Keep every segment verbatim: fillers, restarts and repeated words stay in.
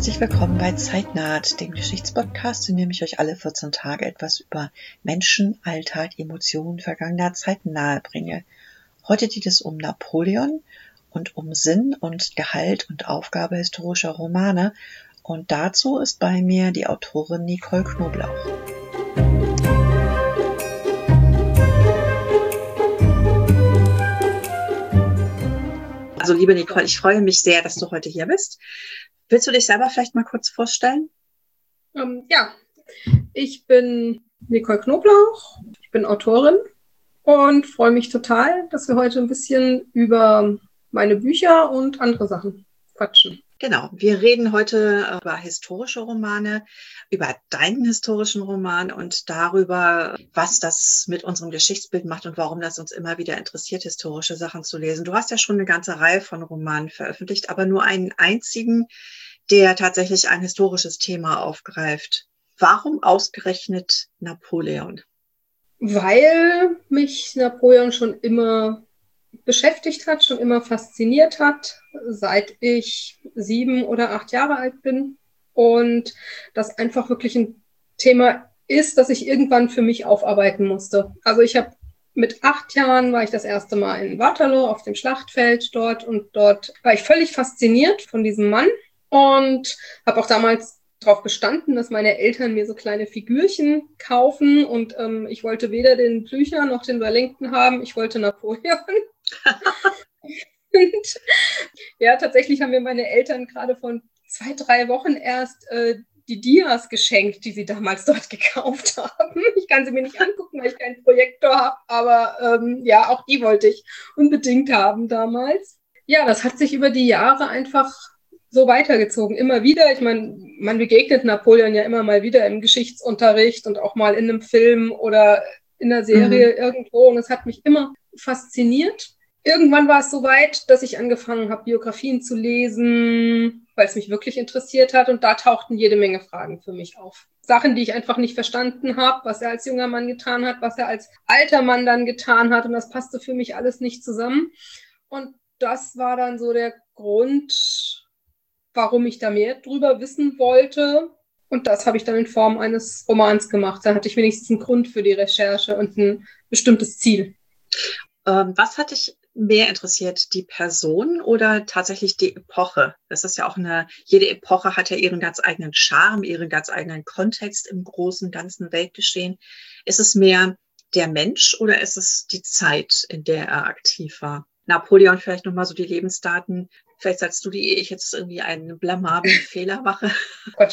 Herzlich willkommen bei Zeitnaht, dem Geschichtspodcast, in dem ich euch alle vierzehn Tage etwas über Menschen, Alltag, Emotionen vergangener Zeiten nahebringe. Heute geht es um Napoleon und um Sinn und Gehalt und Aufgabe historischer Romane. Und dazu ist bei mir die Autorin Nicole Knoblauch. Also liebe Nicole, ich freue mich sehr, dass du heute hier bist. Willst du dich selber vielleicht mal kurz vorstellen? Ähm, ja, ich bin Nicole Knoblauch, ich bin Autorin und freue mich total, dass wir heute ein bisschen über meine Bücher und andere Sachen quatschen. Genau, wir reden heute über historische Romane, über deinen historischen Roman und darüber, was das mit unserem Geschichtsbild macht und warum das uns immer wieder interessiert, historische Sachen zu lesen. Du hast ja schon eine ganze Reihe von Romanen veröffentlicht, aber nur einen einzigen, der tatsächlich ein historisches Thema aufgreift. Warum ausgerechnet Napoleon? Weil mich Napoleon schon immer beschäftigt hat, schon immer fasziniert hat, seit ich sieben oder acht Jahre alt bin. Und das einfach wirklich ein Thema ist, das ich irgendwann für mich aufarbeiten musste. Also ich habe mit acht Jahren war ich das erste Mal in Waterloo auf dem Schlachtfeld dort und dort war ich völlig fasziniert von diesem Mann und habe auch damals darauf bestanden, dass meine Eltern mir so kleine Figürchen kaufen und ähm, ich wollte weder den Blücher noch den Wellington haben, ich wollte Napoleon. Und ja, tatsächlich haben mir meine Eltern gerade vor zwei, drei Wochen erst äh, die Dias geschenkt, die sie damals dort gekauft haben. Ich kann sie mir nicht angucken, weil ich keinen Projektor habe, aber ähm, ja, auch die wollte ich unbedingt haben damals. Ja, das hat sich über die Jahre einfach so weitergezogen, immer wieder. Ich meine, man begegnet Napoleon ja immer mal wieder im Geschichtsunterricht und auch mal in einem Film oder in einer Serie mhm. irgendwo und es hat mich immer fasziniert. Irgendwann war es so weit, dass ich angefangen habe, Biografien zu lesen, weil es mich wirklich interessiert hat. Und da tauchten jede Menge Fragen für mich auf. Sachen, die ich einfach nicht verstanden habe, was er als junger Mann getan hat, was er als alter Mann dann getan hat. Und das passte für mich alles nicht zusammen. Und das war dann so der Grund, warum ich da mehr drüber wissen wollte. Und das habe ich dann in Form eines Romans gemacht. Da hatte ich wenigstens einen Grund für die Recherche und ein bestimmtes Ziel. Ähm, was hat dich mehr interessiert, die Person oder tatsächlich die Epoche? Das ist ja auch eine, jede Epoche hat ja ihren ganz eigenen Charme, ihren ganz eigenen Kontext im großen, ganzen Weltgeschehen. Ist es mehr der Mensch oder ist es die Zeit, in der er aktiv war? Napoleon, vielleicht nochmal so die Lebensdaten. Vielleicht sagst du die, ehe ich jetzt irgendwie einen blamablen Fehler mache. Quatsch,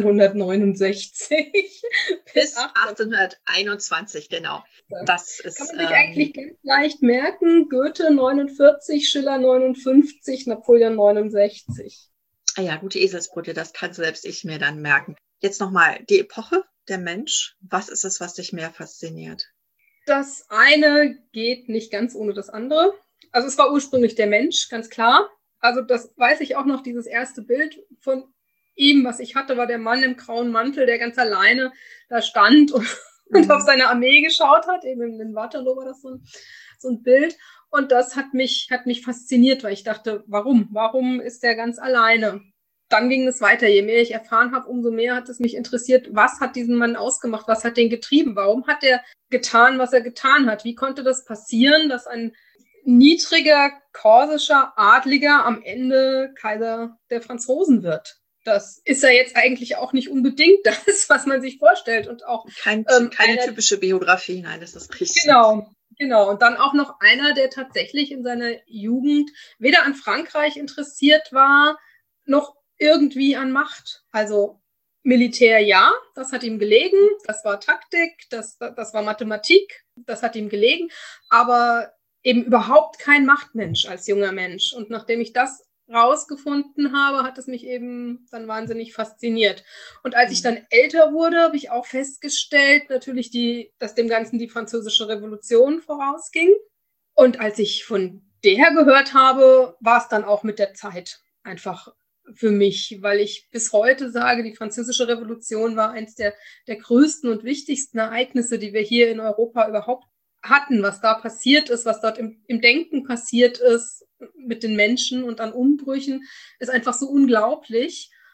siebzehnhundertneunundsechzig bis achtzehnhunderteinundzwanzig, genau. Das ist, kann man sich ähm, eigentlich ganz leicht merken. Goethe neunundvierzig, Schiller neunundfünfzig, Napoleon neunundsechzig. Ah ja, gute Eselsbrücke, das kann selbst ich mir dann merken. Jetzt nochmal die Epoche, der Mensch. Was ist es, was dich mehr fasziniert? Das eine geht nicht ganz ohne das andere. Also es war ursprünglich der Mensch, ganz klar. Also das weiß ich auch noch, dieses erste Bild von ihm, was ich hatte, war der Mann im grauen Mantel, der ganz alleine da stand und, mhm. und auf seine Armee geschaut hat. Eben in Waterloo war das so ein, so ein Bild. Und das hat mich, hat mich fasziniert, weil ich dachte, warum? Warum ist der ganz alleine? Dann ging es weiter. Je mehr ich erfahren habe, umso mehr hat es mich interessiert, was hat diesen Mann ausgemacht? Was hat den getrieben? Warum hat er getan, was er getan hat? Wie konnte das passieren, dass ein niedriger, korsischer Adliger am Ende Kaiser der Franzosen wird? Das ist ja jetzt eigentlich auch nicht unbedingt das, was man sich vorstellt. Und auch Kein, ähm, keine einer, typische Biografie, nein, das ist richtig. Genau, genau. Und dann auch noch einer, der tatsächlich in seiner Jugend weder an Frankreich interessiert war, noch irgendwie an Macht. Also Militär, ja, das hat ihm gelegen. Das war Taktik, das, das war Mathematik, das hat ihm gelegen. Aber eben überhaupt kein Machtmensch als junger Mensch. Und nachdem ich das rausgefunden habe, hat es mich eben dann wahnsinnig fasziniert. Und als ich dann älter wurde, habe ich auch festgestellt, natürlich, die, dass dem Ganzen die Französische Revolution vorausging. Und als ich von der gehört habe, war es dann auch mit der Zeit einfach für mich, weil ich bis heute sage, die Französische Revolution war eines der, der größten und wichtigsten Ereignisse, die wir hier in Europa überhaupt hatten, was da passiert ist, was dort im, im Denken passiert ist mit den Menschen und an Umbrüchen, ist einfach so unglaublich.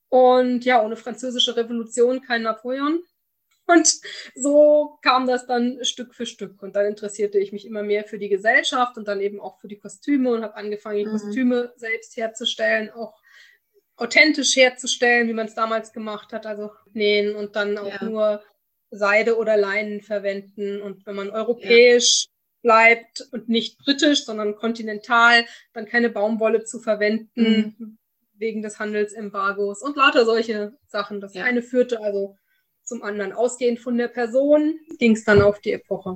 Und ja, ohne französische Revolution kein Napoleon. Und so kam das dann Stück für Stück. Und dann interessierte ich mich immer mehr für die Gesellschaft und dann eben auch für die Kostüme und habe angefangen, die mhm. Kostüme selbst herzustellen, auch authentisch herzustellen, wie man es damals gemacht hat, also nähen und dann auch ja. nur Seide oder Leinen verwenden. Und wenn man europäisch ja. bleibt und nicht britisch, sondern kontinental, dann keine Baumwolle zu verwenden, mhm. wegen des Handelsembargos und lauter solche Sachen. Das ja. eine führte also zum anderen. Ausgehend von der Person ging es dann auf die Epoche.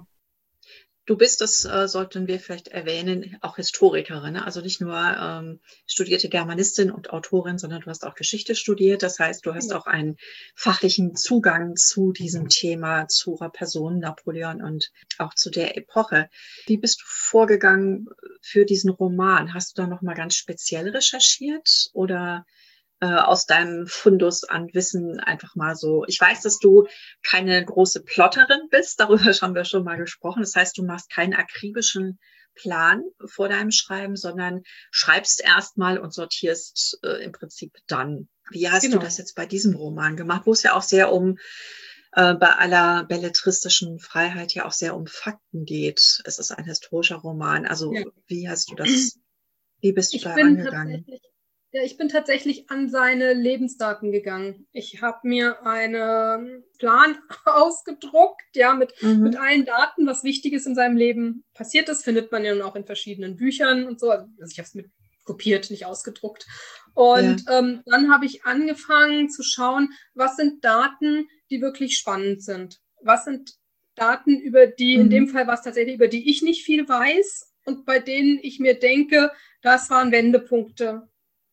Du bist, das äh, sollten wir vielleicht erwähnen, auch Historikerin, ne? Also nicht nur ähm, studierte Germanistin und Autorin, sondern du hast auch Geschichte studiert. Das heißt, du hast ja. auch einen fachlichen Zugang zu diesem Thema, zur Person Napoleon und auch zu der Epoche. Wie bist du vorgegangen für diesen Roman? Hast du da nochmal ganz speziell recherchiert oder aus deinem Fundus an Wissen einfach mal so. Ich weiß, dass du keine große Plotterin bist, darüber haben wir schon mal gesprochen. Das heißt, du machst keinen akribischen Plan vor deinem Schreiben, sondern schreibst erstmal und sortierst äh, im Prinzip dann. Wie hast genau. du das jetzt bei diesem Roman gemacht, wo es ja auch sehr um, äh, bei aller belletristischen Freiheit ja auch sehr um Fakten geht. Es ist ein historischer Roman. Also ja. wie hast du das, wie bist du ich da bin rangegangen? Ja, ich bin tatsächlich an seine Lebensdaten gegangen. Ich habe mir einen Plan ausgedruckt, ja, mit, mhm. mit allen Daten, was Wichtiges in seinem Leben passiert ist, findet man ja nun auch in verschiedenen Büchern und so. Also ich habe es mit kopiert, nicht ausgedruckt. Und ja. ähm, dann habe ich angefangen zu schauen, was sind Daten, die wirklich spannend sind. Was sind Daten, über die, mhm. in dem Fall war es tatsächlich, über die ich nicht viel weiß und bei denen ich mir denke, das waren Wendepunkte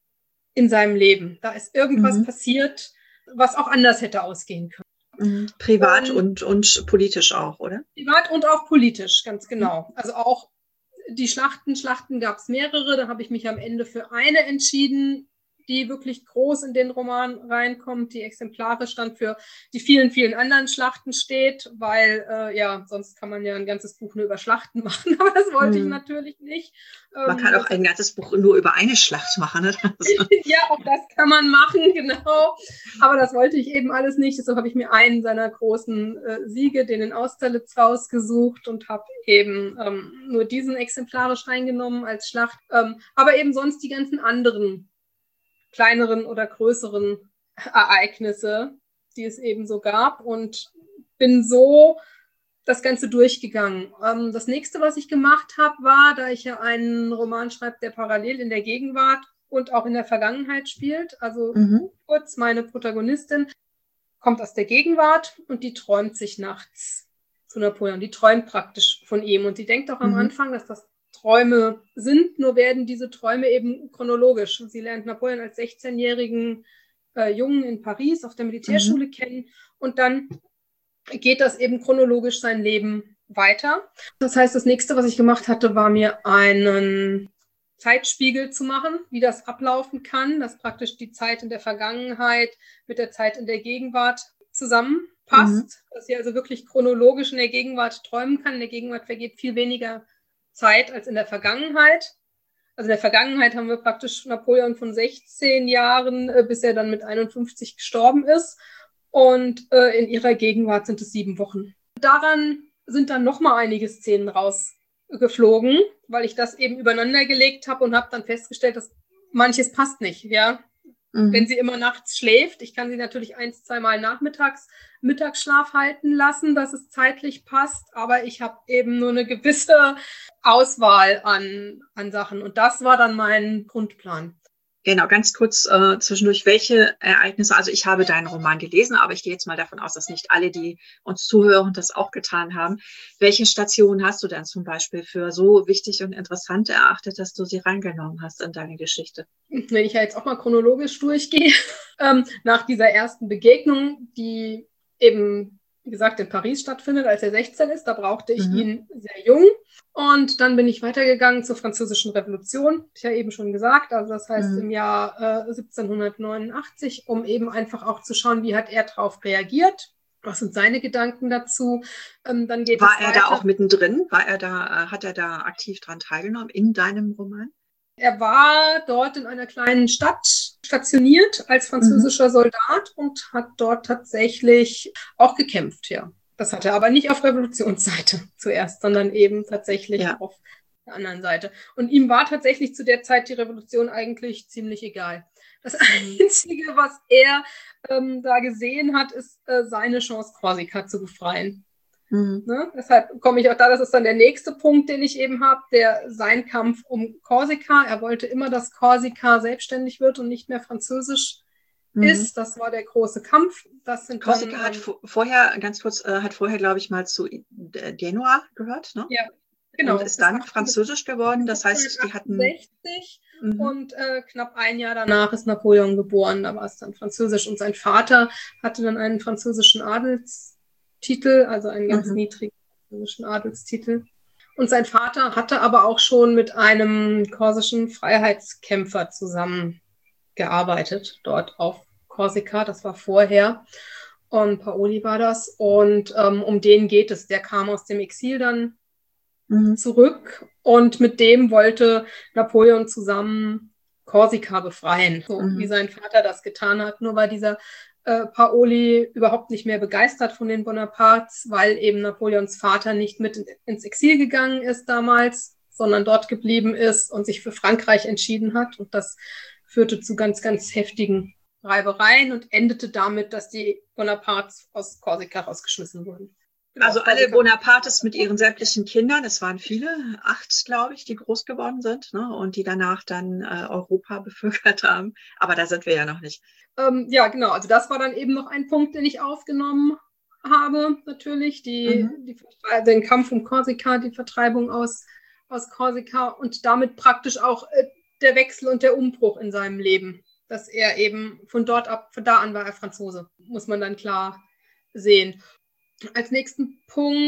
in seinem Leben. Da ist irgendwas mhm. passiert, was auch anders hätte ausgehen können. Mhm. Privat und, und, und politisch auch, oder? Privat und auch politisch, ganz genau. Mhm. Also auch die Schlachten, Schlachten gab es mehrere, da habe ich mich am Ende für eine entschieden, die wirklich groß in den Roman reinkommt, die exemplarisch dann für die vielen, vielen anderen Schlachten steht, weil, äh, ja, sonst kann man ja ein ganzes Buch nur über Schlachten machen, aber das wollte hm. ich natürlich nicht. Man ähm, kann auch ein ganzes Buch nur über eine Schlacht machen. Ne? Ja, auch das kann man machen, genau. Aber das wollte ich eben alles nicht, deshalb habe ich mir einen seiner großen äh, Siege, den in Austerlitz, rausgesucht und habe eben ähm, nur diesen exemplarisch reingenommen als Schlacht, ähm, aber eben sonst die ganzen anderen kleineren oder größeren Ereignisse, die es eben so gab und bin so das Ganze durchgegangen. Ähm, das nächste, was ich gemacht habe, war, da ich ja einen Roman schreibe, der parallel in der Gegenwart und auch in der Vergangenheit spielt, also mhm. kurz, meine Protagonistin kommt aus der Gegenwart und die träumt sich nachts zu Napoleon. Die träumt praktisch von ihm und die denkt auch am mhm. Anfang, dass das Träume sind, nur werden diese Träume eben chronologisch. Sie lernt Napoleon als sechzehnjährigen äh, Jungen in Paris auf der Militärschule mhm. kennen und dann geht das eben chronologisch sein Leben weiter. Das heißt, das nächste, was ich gemacht hatte, war mir einen Zeitspiegel zu machen, wie das ablaufen kann, dass praktisch die Zeit in der Vergangenheit mit der Zeit in der Gegenwart zusammenpasst, mhm. dass sie also wirklich chronologisch in der Gegenwart träumen kann. In der Gegenwart vergeht viel weniger Zeit als in der Vergangenheit. Also in der Vergangenheit haben wir praktisch Napoleon von sechzehn Jahren, äh, bis er dann mit einundfünfzig gestorben ist. Und äh, in ihrer Gegenwart sind es sieben Wochen. Daran sind dann nochmal einige Szenen rausgeflogen, weil ich das eben übereinander gelegt habe und habe dann festgestellt, dass manches passt nicht, ja. Mhm. Wenn sie immer nachts schläft, ich kann sie natürlich ein, zweimal nachmittags Mittagsschlaf halten lassen, dass es zeitlich passt, aber ich habe eben nur eine gewisse Auswahl an, an Sachen und das war dann mein Grundplan. Genau, ganz kurz äh, zwischendurch, welche Ereignisse, also ich habe deinen Roman gelesen, aber ich gehe jetzt mal davon aus, dass nicht alle, die uns zuhören, das auch getan haben. Welche Stationen hast du denn zum Beispiel für so wichtig und interessant erachtet, dass du sie reingenommen hast in deine Geschichte? Wenn ich ja jetzt auch mal chronologisch durchgehe, ähm, nach dieser ersten Begegnung, die eben, wie gesagt, in Paris stattfindet, als er sechzehn ist, da brauchte ich mhm. ihn sehr jung. Und dann bin ich weitergegangen zur Französischen Revolution, ich ja eben schon gesagt, also das heißt mhm. im Jahr äh, siebzehnhundertneunundachtzig, um eben einfach auch zu schauen, wie hat er darauf reagiert, was sind seine Gedanken dazu. Ähm, dann geht War es er weiter. da auch mittendrin? War er da, äh, hat er da aktiv dran teilgenommen in deinem Roman? Er war dort in einer kleinen Stadt stationiert als französischer mhm. Soldat und hat dort tatsächlich auch gekämpft, ja. Das hat er aber nicht auf Revolutionsseite zuerst, sondern eben tatsächlich ja. auf der anderen Seite. Und ihm war tatsächlich zu der Zeit die Revolution eigentlich ziemlich egal. Das Einzige, was er ähm, da gesehen hat, ist äh, seine Chance, Korsika zu befreien. Mhm. Ne? Deshalb komme ich auch da, das ist dann der nächste Punkt, den ich eben habe, der sein Kampf um Korsika. Er wollte immer, dass Korsika selbstständig wird und nicht mehr französisch mhm. ist. Das war der große Kampf. Das sind Korsika dann, hat ähm, vorher, ganz kurz, äh, hat vorher, glaube ich, mal zu Genua gehört, ne? Ja, genau. Und ist dann französisch geworden. Das heißt, die hatten... sechzig mhm. und äh, knapp ein Jahr danach ist Napoleon geboren. Da war es dann französisch. Und sein Vater hatte dann einen französischen Adelstitel, also einen ganz mhm. niedrigen französischen Adelstitel. Und sein Vater hatte aber auch schon mit einem korsischen Freiheitskämpfer zusammengearbeitet, dort auf Korsika. Das war vorher. Und Paoli war das. Und ähm, um den geht es. Der kam aus dem Exil dann mhm. zurück. Und mit dem wollte Napoleon zusammen Korsika befreien, so mhm. wie sein Vater das getan hat. Nur war dieser äh, Paoli überhaupt nicht mehr begeistert von den Bonapartes, weil eben Napoleons Vater nicht mit in, ins Exil gegangen ist damals, sondern dort geblieben ist und sich für Frankreich entschieden hat. Und das führte zu ganz, ganz heftigen Reibereien und endete damit, dass die Bonapartes aus Korsika rausgeschmissen wurden. Genau, also alle Bonapartes mit ihren sämtlichen Kindern, es waren viele, acht, glaube ich, die groß geworden sind, ne, und die danach dann äh, Europa bevölkert haben. Aber da sind wir ja noch nicht. Ähm, ja, genau. Also das war dann eben noch ein Punkt, den ich aufgenommen habe, natürlich. Die, mhm. die, den Kampf um Korsika, die Vertreibung aus, aus Korsika und damit praktisch auch äh, der Wechsel und der Umbruch in seinem Leben. Dass er eben von dort ab, von da an war er Franzose, muss man dann klar sehen. Als nächsten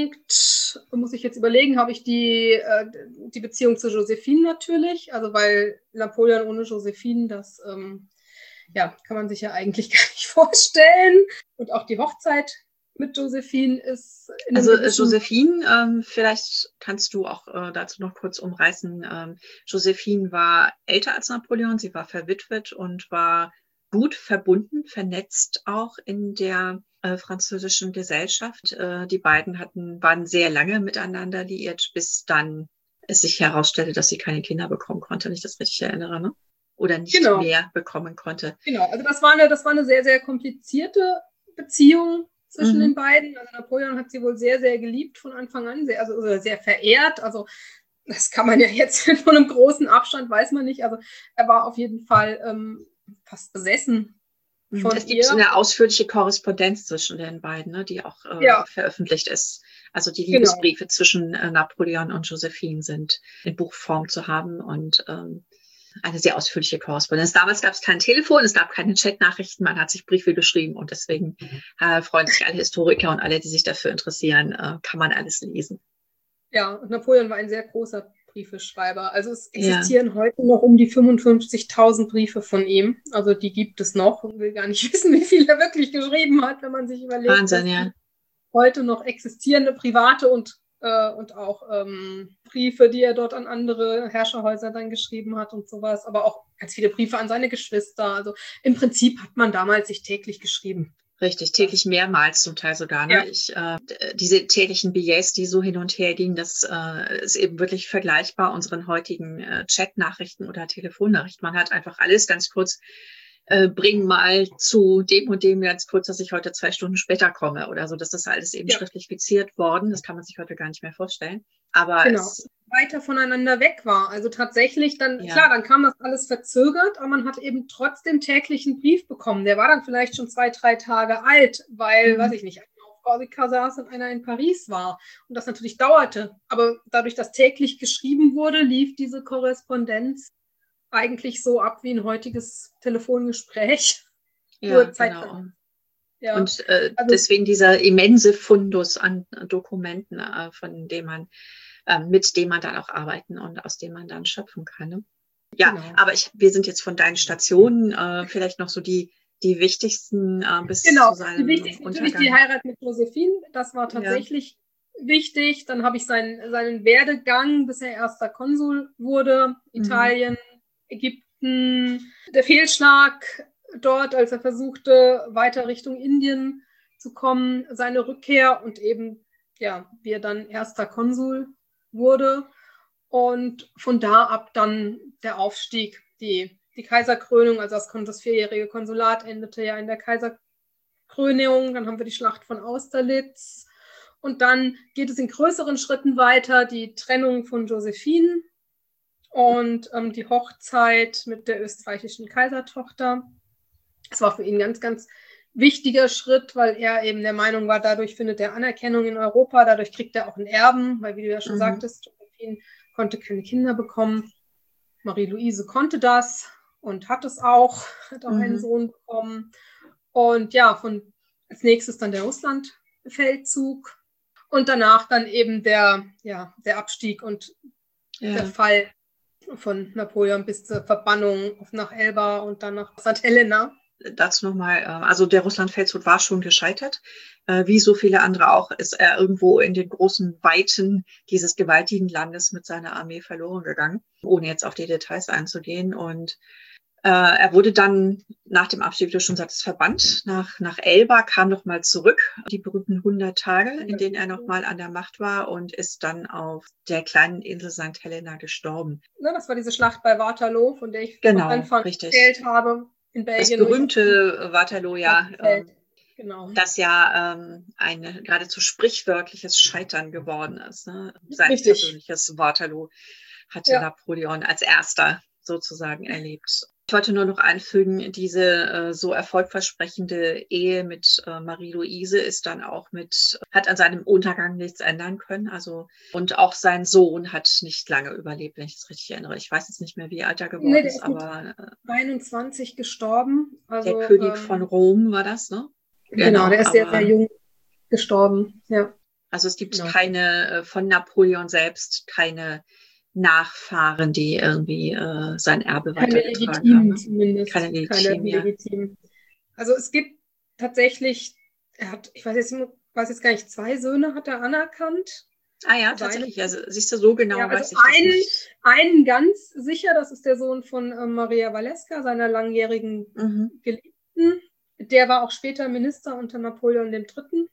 Punkt muss ich jetzt überlegen, habe ich die, äh, die Beziehung zu Josephine natürlich, also weil Napoleon ohne Josephine, das ähm, ja, kann man sich ja eigentlich gar nicht vorstellen. Und auch die Hochzeit mit Josephine ist... In also Josephine, ähm, vielleicht kannst du auch äh, dazu noch kurz umreißen. Ähm, Josephine war älter als Napoleon, sie war verwitwet und war gut verbunden, vernetzt auch in der äh, französischen Gesellschaft. Äh, die beiden hatten, waren sehr lange miteinander liiert, bis dann es sich herausstellte, dass sie keine Kinder bekommen konnte, wenn ich das richtig erinnere, ne? Oder nicht genau. mehr bekommen konnte. Genau, also das war eine, das war eine sehr, sehr komplizierte Beziehung zwischen mhm. den beiden. Also Napoleon hat sie wohl sehr, sehr geliebt von Anfang an, sehr, also sehr verehrt. Also das kann man ja jetzt von einem großen Abstand, weiß man nicht. Also er war auf jeden Fall ähm, fast besessen von es gibt ihr. eine ausführliche Korrespondenz zwischen den beiden, ne, die auch äh, ja. veröffentlicht ist. Also die Liebesbriefe genau. zwischen äh, Napoleon und Josephine sind in Buchform zu haben und ähm, eine sehr ausführliche Korrespondenz. Damals gab es kein Telefon, es gab keine Chatnachrichten, man hat sich Briefe geschrieben und deswegen äh, freuen sich alle Historiker und alle, die sich dafür interessieren, äh, kann man alles lesen. Ja, und Napoleon war ein sehr großer Briefeschreiber. Also es existieren ja. heute noch um die fünfundfünfzigtausend Briefe von ihm. Also die gibt es noch. Ich will gar nicht wissen, wie viel er wirklich geschrieben hat, wenn man sich überlegt, Wahnsinn, ja. heute noch existierende private und, äh, und auch ähm, Briefe, die er dort an andere Herrscherhäuser dann geschrieben hat und sowas. Aber auch ganz viele Briefe an seine Geschwister. Also im Prinzip hat man damals sich täglich geschrieben. Richtig, täglich mehrmals zum Teil sogar. Ne? Ja. Ich, äh, diese täglichen Billets, die so hin und her gingen, das äh, ist eben wirklich vergleichbar unseren heutigen äh, Chat-Nachrichten oder Telefonnachrichten. Man hat einfach alles ganz kurz, äh, bring mal zu dem und dem ganz kurz, dass ich heute zwei Stunden später komme oder so. Das ist alles eben ja. schriftlich fixiert worden. Das kann man sich heute gar nicht mehr vorstellen. Aber genau. es weiter voneinander weg war. Also tatsächlich dann, ja. klar, dann kam das alles verzögert, aber man hat eben trotzdem täglich einen Brief bekommen. Der war dann vielleicht schon zwei, drei Tage alt, weil, mhm. weiß ich nicht, einer auf Korsika saß und einer in Paris war. Und das natürlich dauerte. Aber dadurch, dass täglich geschrieben wurde, lief diese Korrespondenz eigentlich so ab wie ein heutiges Telefongespräch. Ja, genau. Ja. Und äh, also, deswegen dieser immense Fundus an Dokumenten, äh, von dem man mit dem man dann auch arbeiten und aus dem man dann schöpfen kann. Ne? Ja, genau. aber ich, wir sind jetzt von deinen Stationen äh, vielleicht noch so die, die wichtigsten äh, bis genau. zu seinem die wichtigsten natürlich die Heirat mit Josephine, das war tatsächlich ja. wichtig. Dann habe ich seinen, seinen Werdegang, bis er erster Konsul wurde, Italien, Ägypten, der Fehlschlag dort, als er versuchte, weiter Richtung Indien zu kommen, seine Rückkehr und eben, ja, wie er dann erster Konsul wurde. Und von da ab dann der Aufstieg, die, die Kaiserkrönung, also das, das vierjährige Konsulat endete ja in der Kaiserkrönung. Dann haben wir die Schlacht von Austerlitz. Und dann geht es in größeren Schritten weiter, die Trennung von Josephine und ähm, die Hochzeit mit der österreichischen Kaisertochter. Das war für ihn ein ganz, ganz wichtiger Schritt, weil er eben der Meinung war, dadurch findet er Anerkennung in Europa, dadurch kriegt er auch einen Erben, weil, wie du ja schon mhm. sagtest, Josephine konnte keine Kinder bekommen. Marie-Louise konnte das und hat es auch, hat auch mhm. einen Sohn bekommen. Und ja, von, als nächstes dann der Russlandfeldzug und danach dann eben der, ja, der Abstieg und ja. der Fall von Napoleon bis zur Verbannung nach Elba und dann nach Sankt Helena. Dazu nochmal, also der Russlandfeldzug war schon gescheitert. Wie so viele andere auch, ist er irgendwo in den großen Weiten dieses gewaltigen Landes mit seiner Armee verloren gegangen, ohne jetzt auf die Details einzugehen. Und äh, er wurde dann nach dem Abstieg, wie du schon sagtest, verbannt nach, nach Elba, kam nochmal zurück, die berühmten hundert Tage, in denen er nochmal an der Macht war und ist dann auf der kleinen Insel Sankt Helena gestorben. Ja, das war diese Schlacht bei Waterloo, von der ich genau, am Anfang richtig. erzählt habe. In Belgien. Das berühmte Waterloo, ja, ähm, genau. das ja ähm, ein geradezu sprichwörtliches Scheitern geworden ist. Ne? Sein Richtig. persönliches Waterloo hatte ja. Napoleon als erster sozusagen erlebt. Ich wollte nur noch anfügen, diese äh, so erfolgversprechende Ehe mit äh, Marie-Louise ist dann auch mit, hat an seinem Untergang nichts ändern können. Also, und auch sein Sohn hat nicht lange überlebt, wenn ich das richtig erinnere. Ich weiß jetzt nicht mehr, wie alt er geworden nee, ist, ist aber äh, einundzwanzig gestorben. Also, der König ähm, von Rom war das, ne? Genau, genau der ist sehr, sehr jung gestorben, ja. Also es gibt genau. keine, äh, von Napoleon selbst, keine Nachfahren, die irgendwie äh, sein Erbe keine weitergetragen legitimen, haben. Ne? Zumindest. Keine legitimen, keine ja. legitimen. Also es gibt tatsächlich, er hat, ich weiß jetzt, weiß jetzt gar nicht, zwei Söhne hat er anerkannt. Ah ja, tatsächlich. Also siehst du, so genau ja, also weiß ich das einen, nicht. Einen ganz sicher, das ist der Sohn von äh, Maria Walewska, seiner langjährigen Mhm. Geliebten. Der war auch später Minister unter Napoleon der Dritte.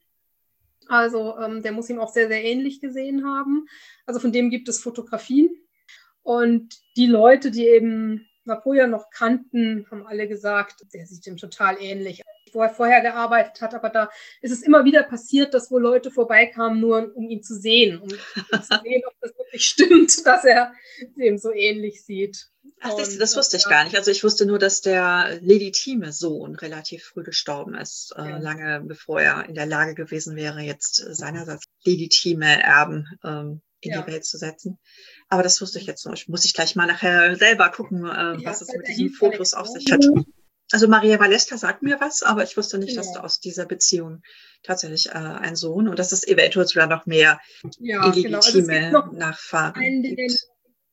Also ähm, der muss ihm auch sehr, sehr ähnlich gesehen haben. Also von dem gibt es Fotografien. Und die Leute, die eben Napoleon noch kannten, haben alle gesagt, der sieht ihm total ähnlich, wo er vorher gearbeitet hat. Aber da ist es immer wieder passiert, dass wo Leute vorbeikamen, nur um ihn zu sehen, um, um zu sehen, ob das wirklich stimmt, dass er dem so ähnlich sieht. Ach, das, Und, das wusste ich ja. gar nicht. Also ich wusste nur, dass der legitime Sohn relativ früh gestorben ist, äh, Ja. lange bevor er in der Lage gewesen wäre, jetzt seinerseits legitime Erben ähm, in Ja. die Welt zu setzen. Aber das wusste ich jetzt noch. Muss ich gleich mal nachher selber gucken, äh, Ja, was es weil mit er diesen hieß Fotos auf sich hat. Alexander. Also Maria Walewska sagt mir was, aber ich wusste nicht, Genau. dass da aus dieser Beziehung tatsächlich äh, ein Sohn und dass es eventuell sogar noch mehr Ja, illegitime genau. Also es gibt noch Nachfahren einen, gibt. den,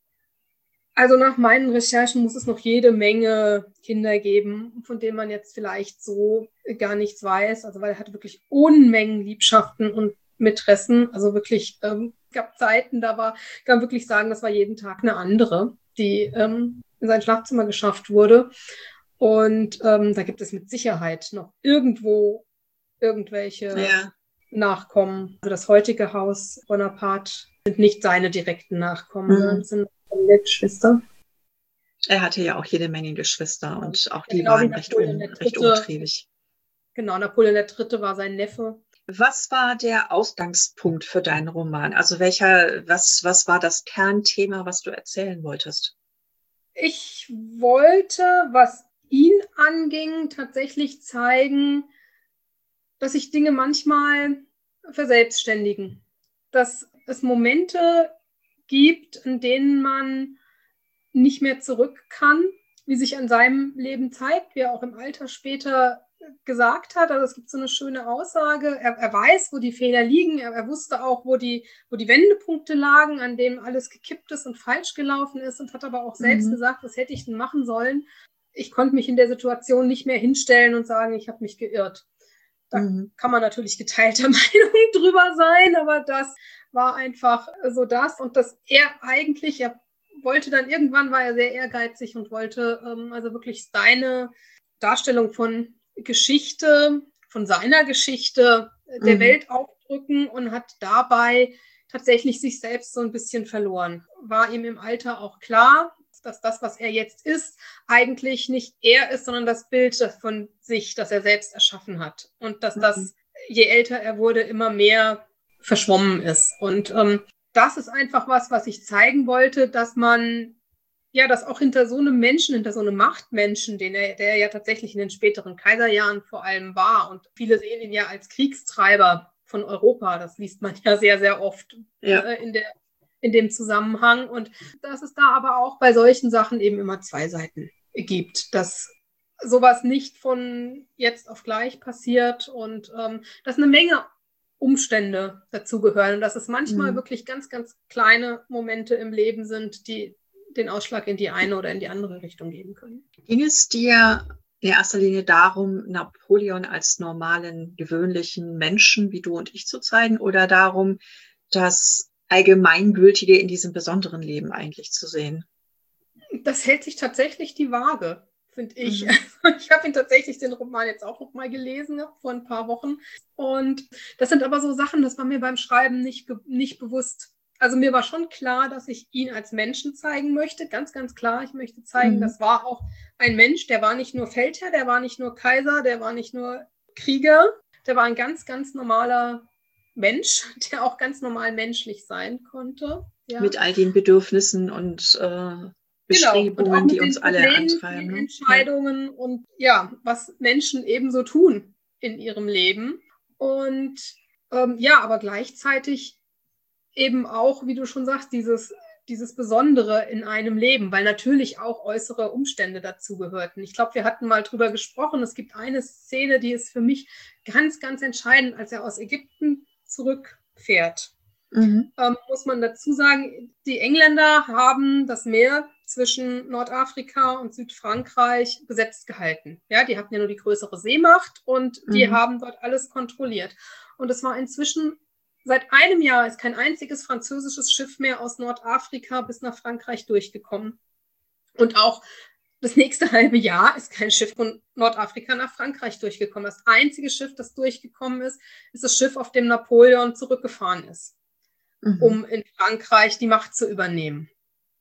also nach meinen Recherchen muss es noch jede Menge Kinder geben, von denen man jetzt vielleicht so gar nichts weiß. Also weil er hatte wirklich Unmengen Liebschaften und Mätressen. Also wirklich, ähm, gab Zeiten, da war, kann man wirklich sagen, das war jeden Tag eine andere, die ähm, in sein Schlafzimmer geschafft wurde. Und ähm, da gibt es mit Sicherheit noch irgendwo irgendwelche Ja. Nachkommen. Also das heutige Haus Bonaparte sind nicht seine direkten Nachkommen, Mhm. sondern sind seine Geschwister. Er hatte ja auch jede Menge Geschwister und auch die genau waren recht, un, recht umtriebig. Genau, Napoleon der Dritte war sein Neffe. Was war der Ausgangspunkt für deinen Roman? Also welcher, was, was war das Kernthema, was du erzählen wolltest? Ich wollte, was ihn anging, tatsächlich zeigen, dass sich Dinge manchmal verselbstständigen. Dass es Momente gibt, in denen man nicht mehr zurück kann, wie sich an seinem Leben zeigt, wie er auch im Alter später gesagt hat. Also es gibt so eine schöne Aussage, er, er weiß, wo die Fehler liegen, er, er wusste auch, wo die, wo die Wendepunkte lagen, an denen alles gekippt ist und falsch gelaufen ist und hat aber auch selbst mhm. gesagt, was hätte ich denn machen sollen. Ich konnte mich in der Situation nicht mehr hinstellen und sagen, ich habe mich geirrt. Da mhm. kann man natürlich geteilter Meinung drüber sein, aber das war einfach so das. Und dass er eigentlich, er wollte dann irgendwann, war er sehr ehrgeizig und wollte ähm, also wirklich seine Darstellung von Geschichte, von seiner Geschichte der mhm. Welt aufdrücken und hat dabei tatsächlich sich selbst so ein bisschen verloren. War ihm im Alter auch klar, dass das, was er jetzt ist, eigentlich nicht er ist, sondern das Bild von sich, das er selbst erschaffen hat. Und dass das, je älter er wurde, immer mehr verschwommen ist. Und ähm, das ist einfach was, was ich zeigen wollte, dass man, ja, dass auch hinter so einem Menschen, hinter so einem Machtmenschen, den er, der ja tatsächlich in den späteren Kaiserjahren vor allem war, und viele sehen ihn ja als Kriegstreiber von Europa, das liest man ja sehr, sehr oft ja. äh, in der in dem Zusammenhang. Und dass es da aber auch bei solchen Sachen eben immer zwei Seiten gibt, dass sowas nicht von jetzt auf gleich passiert und ähm, dass eine Menge Umstände dazugehören und dass es manchmal mhm. wirklich ganz, ganz kleine Momente im Leben sind, die den Ausschlag in die eine oder in die andere Richtung geben können. Ging es dir in erster Linie darum, Napoleon als normalen, gewöhnlichen Menschen wie du und ich zu zeigen oder darum, dass Allgemeingültige in diesem besonderen Leben eigentlich zu sehen? Das hält sich tatsächlich die Waage, finde ich. Mhm. Ich habe ihn tatsächlich, den Roman jetzt auch noch mal gelesen, vor ein paar Wochen. Und das sind aber so Sachen, das war mir beim Schreiben nicht, nicht bewusst. Also mir war schon klar, dass ich ihn als Menschen zeigen möchte. Ganz, ganz klar, ich möchte zeigen, mhm. das war auch ein Mensch, der war nicht nur Feldherr, der war nicht nur Kaiser, der war nicht nur Krieger, der war ein ganz, ganz normaler Mensch, der auch ganz normal menschlich sein konnte. Ja. Mit all den Bedürfnissen und äh, Bestrebungen, genau. und die uns alle Problemen, antreiben. Ne? Entscheidungen ja. und ja, was Menschen eben so tun in ihrem Leben. Und ähm, ja, aber gleichzeitig eben auch, wie du schon sagst, dieses, dieses Besondere in einem Leben, weil natürlich auch äußere Umstände dazu gehörten. Ich glaube, wir hatten mal drüber gesprochen. Es gibt eine Szene, die ist für mich ganz, ganz entscheidend, als er aus Ägypten zurückfährt. Mhm. Ähm, muss man dazu sagen, die Engländer haben das Meer zwischen Nordafrika und Südfrankreich besetzt gehalten. Ja, die hatten ja nur die größere Seemacht und die mhm. haben dort alles kontrolliert. Und es war inzwischen, seit einem Jahr ist kein einziges französisches Schiff mehr aus Nordafrika bis nach Frankreich durchgekommen. Und auch das nächste halbe Jahr ist kein Schiff von Nordafrika nach Frankreich durchgekommen. Das einzige Schiff, das durchgekommen ist, ist das Schiff, auf dem Napoleon zurückgefahren ist, mhm. um in Frankreich die Macht zu übernehmen.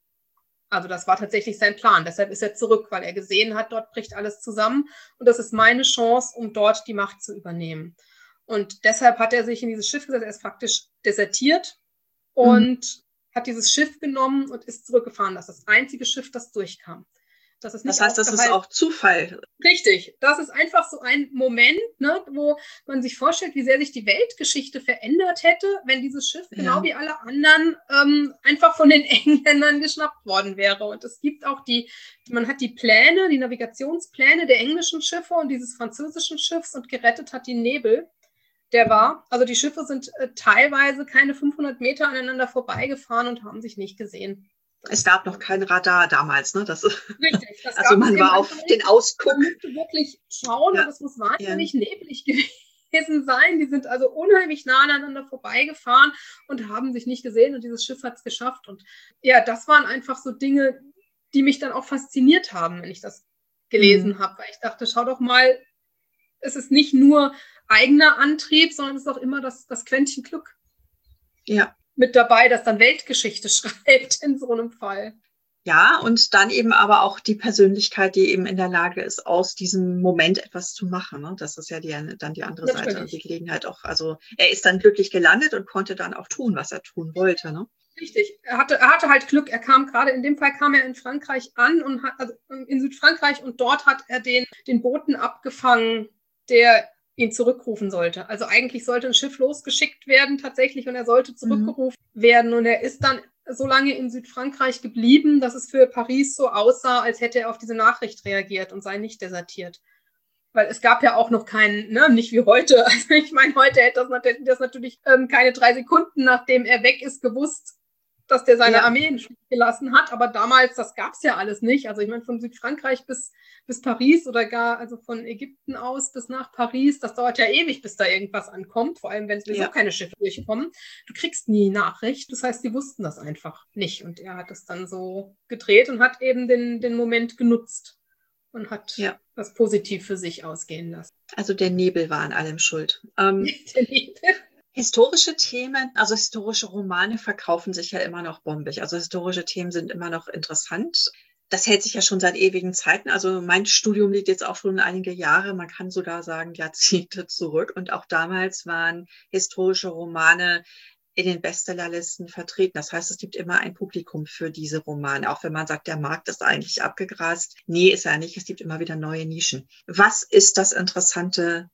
Also das war tatsächlich sein Plan. Deshalb ist er zurück, weil er gesehen hat, dort bricht alles zusammen. Und das ist meine Chance, um dort die Macht zu übernehmen. Und deshalb hat er sich in dieses Schiff gesetzt. Er ist faktisch desertiert und mhm. hat dieses Schiff genommen und ist zurückgefahren. Das ist das einzige Schiff, das durchkam. Das, ist nicht das heißt, das ist auch Zufall. Richtig. Das ist einfach so ein Moment, ne, wo man sich vorstellt, wie sehr sich die Weltgeschichte verändert hätte, wenn dieses Schiff, ja. genau wie alle anderen, ähm, einfach von den Engländern geschnappt worden wäre. Und es gibt auch die, man hat die Pläne, die Navigationspläne der englischen Schiffe und dieses französischen Schiffs und gerettet hat die Nebel. Der war, also die Schiffe sind äh, teilweise keine fünfhundert Meter aneinander vorbeigefahren und haben sich nicht gesehen. Es gab noch kein Radar damals, ne? Das Richtig. Das also man war auf den Ausguck. Man musste wirklich schauen, ja. aber es muss wahnsinnig ja. neblig gewesen sein. Die sind also unheimlich nah aneinander vorbeigefahren und haben sich nicht gesehen und dieses Schiff hat es geschafft. Und ja, das waren einfach so Dinge, die mich dann auch fasziniert haben, wenn ich das gelesen mhm. habe. Weil ich dachte, schau doch mal, es ist nicht nur eigener Antrieb, sondern es ist auch immer das, das Quäntchen Glück. Ja. Mit dabei, das dann Weltgeschichte schreibt in so einem Fall. Ja, und dann eben aber auch die Persönlichkeit, die eben in der Lage ist, aus diesem Moment etwas zu machen. Ne? Das ist ja die, dann die andere Natürlich. Seite und die Gelegenheit auch. Also er ist dann glücklich gelandet und konnte dann auch tun, was er tun wollte. Ne? Richtig. Er hatte, er hatte halt Glück. Er kam gerade, in dem Fall kam er in Frankreich an und hat, also in Südfrankreich und dort hat er den, den Boten abgefangen, der ihn zurückrufen sollte. Also eigentlich sollte ein Schiff losgeschickt werden tatsächlich und er sollte zurückgerufen mhm. werden und er ist dann so lange in Südfrankreich geblieben, dass es für Paris so aussah, als hätte er auf diese Nachricht reagiert und sei nicht desertiert. Weil es gab ja auch noch keinen, ne, nicht wie heute. Also ich meine, heute hätte das, hätte das natürlich ähm, keine drei Sekunden, nachdem er weg ist, gewusst, dass der seine Ja. Armee in Stich gelassen hat. Aber damals, das gab es ja alles nicht. Also ich meine, von Südfrankreich bis, bis Paris oder gar also von Ägypten aus bis nach Paris, das dauert ja ewig, bis da irgendwas ankommt. Vor allem, wenn sowieso Ja. keine Schiffe durchkommen. Du kriegst nie Nachricht. Das heißt, die wussten das einfach nicht. Und er hat es dann so gedreht und hat eben den, den Moment genutzt und hat Ja. das positiv für sich ausgehen lassen. Also der Nebel war an allem schuld. Ähm, historische Themen, also historische Romane verkaufen sich ja immer noch bombig. Also historische Themen sind immer noch interessant. Das hält sich ja schon seit ewigen Zeiten. Also mein Studium liegt jetzt auch schon einige Jahre. Man kann sogar sagen Jahrzehnte zurück. Und auch damals waren historische Romane in den Bestsellerlisten vertreten. Das heißt, es gibt immer ein Publikum für diese Romane, auch wenn man sagt, der Markt ist eigentlich abgegrast. Nee, ist er nicht. Es gibt immer wieder neue Nischen. Was ist das Interessante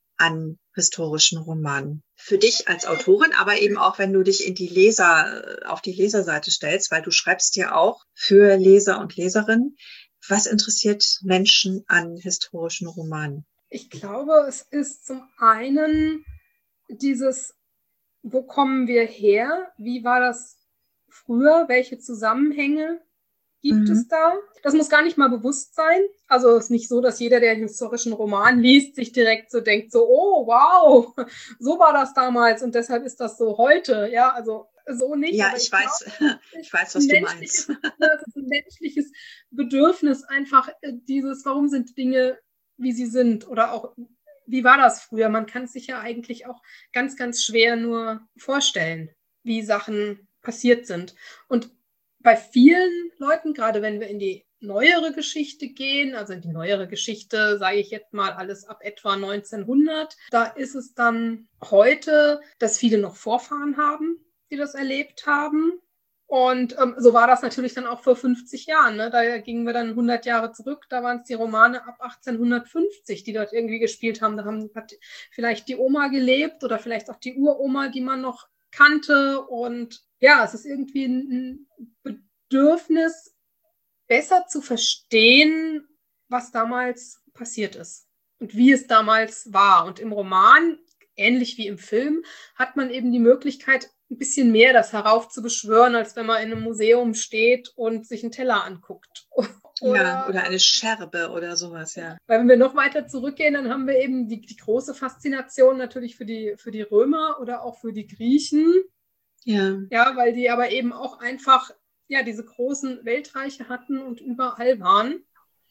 an historischen Romanen? Für dich als Autorin, aber eben auch, wenn du dich in die Leser, auf die Leserseite stellst, weil du schreibst ja auch für Leser und Leserinnen. Was interessiert Menschen an historischen Romanen? Ich glaube, es ist zum einen dieses, wo kommen wir her? Wie war das früher? Welche Zusammenhänge gibt Mhm. es da? Das muss gar nicht mal bewusst sein. Also es ist nicht so, dass jeder, der einen historischen Roman liest, sich direkt so denkt, so, oh, wow, so war das damals und deshalb ist das so heute. Ja, also so nicht. Ja, aber ich, ich weiß, glaube, ich weiß, was du menschliches, meinst. das ist ein menschliches Bedürfnis, einfach äh, dieses, warum sind Dinge, wie sie sind oder auch, wie war das früher? Man kann es sich ja eigentlich auch ganz, ganz schwer nur vorstellen, wie Sachen passiert sind. Und bei vielen Leuten, gerade wenn wir in die neuere Geschichte gehen, also in die neuere Geschichte, sage ich jetzt mal alles ab etwa neunzehnhundert, da ist es dann heute, dass viele noch Vorfahren haben, die das erlebt haben. Und ähm, so war das natürlich dann auch vor fünfzig Jahren. Ne? Da gingen wir dann hundert Jahre zurück, da waren es die Romane ab achtzehnhundertfünfzig, die dort irgendwie gespielt haben. Da haben, hat vielleicht die Oma gelebt oder vielleicht auch die Uroma, die man noch kannte. Und ja, es ist irgendwie ein Bedürfnis, besser zu verstehen, was damals passiert ist und wie es damals war. Und im Roman, ähnlich wie im Film, hat man eben die Möglichkeit, ein bisschen mehr das heraufzubeschwören, als wenn man in einem Museum steht und sich einen Teller anguckt. Oder, ja, oder eine Scherbe oder sowas, ja. Weil wenn wir noch weiter zurückgehen, dann haben wir eben die, die große Faszination natürlich für die, für die Römer oder auch für die Griechen. Ja. Ja, weil die aber eben auch einfach ja, diese großen Weltreiche hatten und überall waren.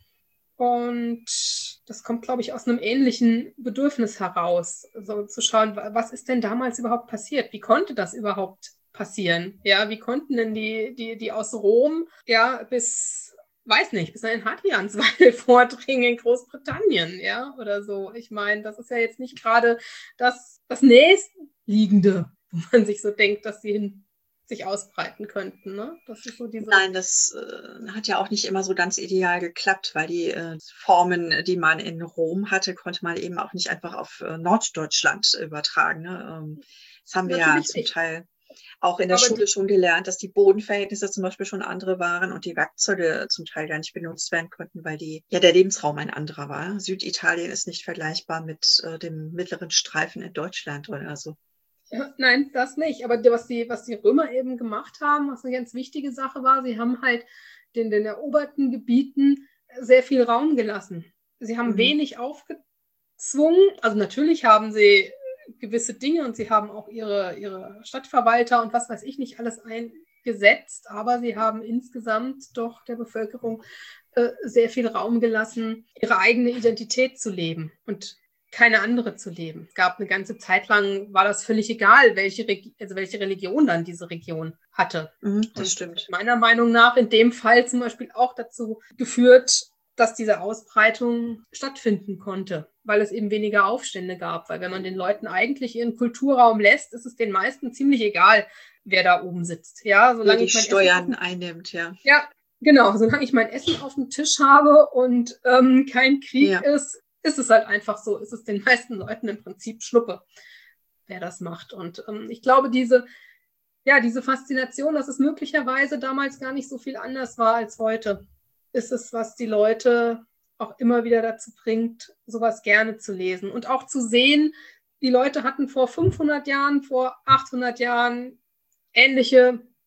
Und das kommt, glaube ich, aus einem ähnlichen Bedürfnis heraus, so zu schauen, was ist denn damals überhaupt passiert? Wie konnte das überhaupt passieren? Ja, wie konnten denn die, die, die aus Rom ja bis, weiß nicht, bis an den Hadrianswall vordringen in Großbritannien, ja, oder so. Ich meine, das ist ja jetzt nicht gerade das, das Nächstliegende, wo man sich so denkt, dass sie hin sich ausbreiten könnten. Ne? Das ist so diese Nein, das äh, hat ja auch nicht immer so ganz ideal geklappt, weil die äh, Formen, die man in Rom hatte, konnte man eben auch nicht einfach auf äh, Norddeutschland übertragen. Ne? Ähm, das haben wir Natürlich ja zum nicht. Teil auch in der Aber Schule schon gelernt, dass die Bodenverhältnisse zum Beispiel schon andere waren und die Werkzeuge zum Teil gar nicht benutzt werden konnten, weil die, ja, der Lebensraum ein anderer war. Süditalien ist nicht vergleichbar mit äh, dem mittleren Streifen in Deutschland oder so. Nein, das nicht. Aber was die, was die Römer eben gemacht haben, was eine ganz wichtige Sache war, sie haben halt den, den eroberten Gebieten sehr viel Raum gelassen. Sie haben mhm. wenig aufgezwungen. Also natürlich haben sie gewisse Dinge und sie haben auch ihre, ihre Stadtverwalter und was weiß ich nicht alles eingesetzt, aber sie haben insgesamt doch der Bevölkerung äh, sehr viel Raum gelassen, ihre eigene Identität zu leben und keine andere zu leben. Es gab eine ganze Zeit lang, war das völlig egal, welche, Regi- also welche Religion dann diese Region hatte. Mhm, das und stimmt. Meiner Meinung nach in dem Fall zum Beispiel auch dazu geführt, dass diese Ausbreitung stattfinden konnte, weil es eben weniger Aufstände gab. Weil wenn man den Leuten eigentlich ihren Kulturraum lässt, ist es den meisten ziemlich egal, wer da oben sitzt. Ja, solange die ich mein Steuern Essen einnimmt, ja. Ja, genau. Solange ich mein Essen auf dem Tisch habe und ähm, kein Krieg ja. ist, ist es halt einfach so, ist es den meisten Leuten im Prinzip Schnuppe, wer das macht. Und ähm, ich glaube, diese, ja, diese Faszination, dass es möglicherweise damals gar nicht so viel anders war als heute, ist es, was die Leute auch immer wieder dazu bringt, sowas gerne zu lesen. Und auch zu sehen, die Leute hatten vor fünfhundert Jahren, vor achthundert Jahren ähnliche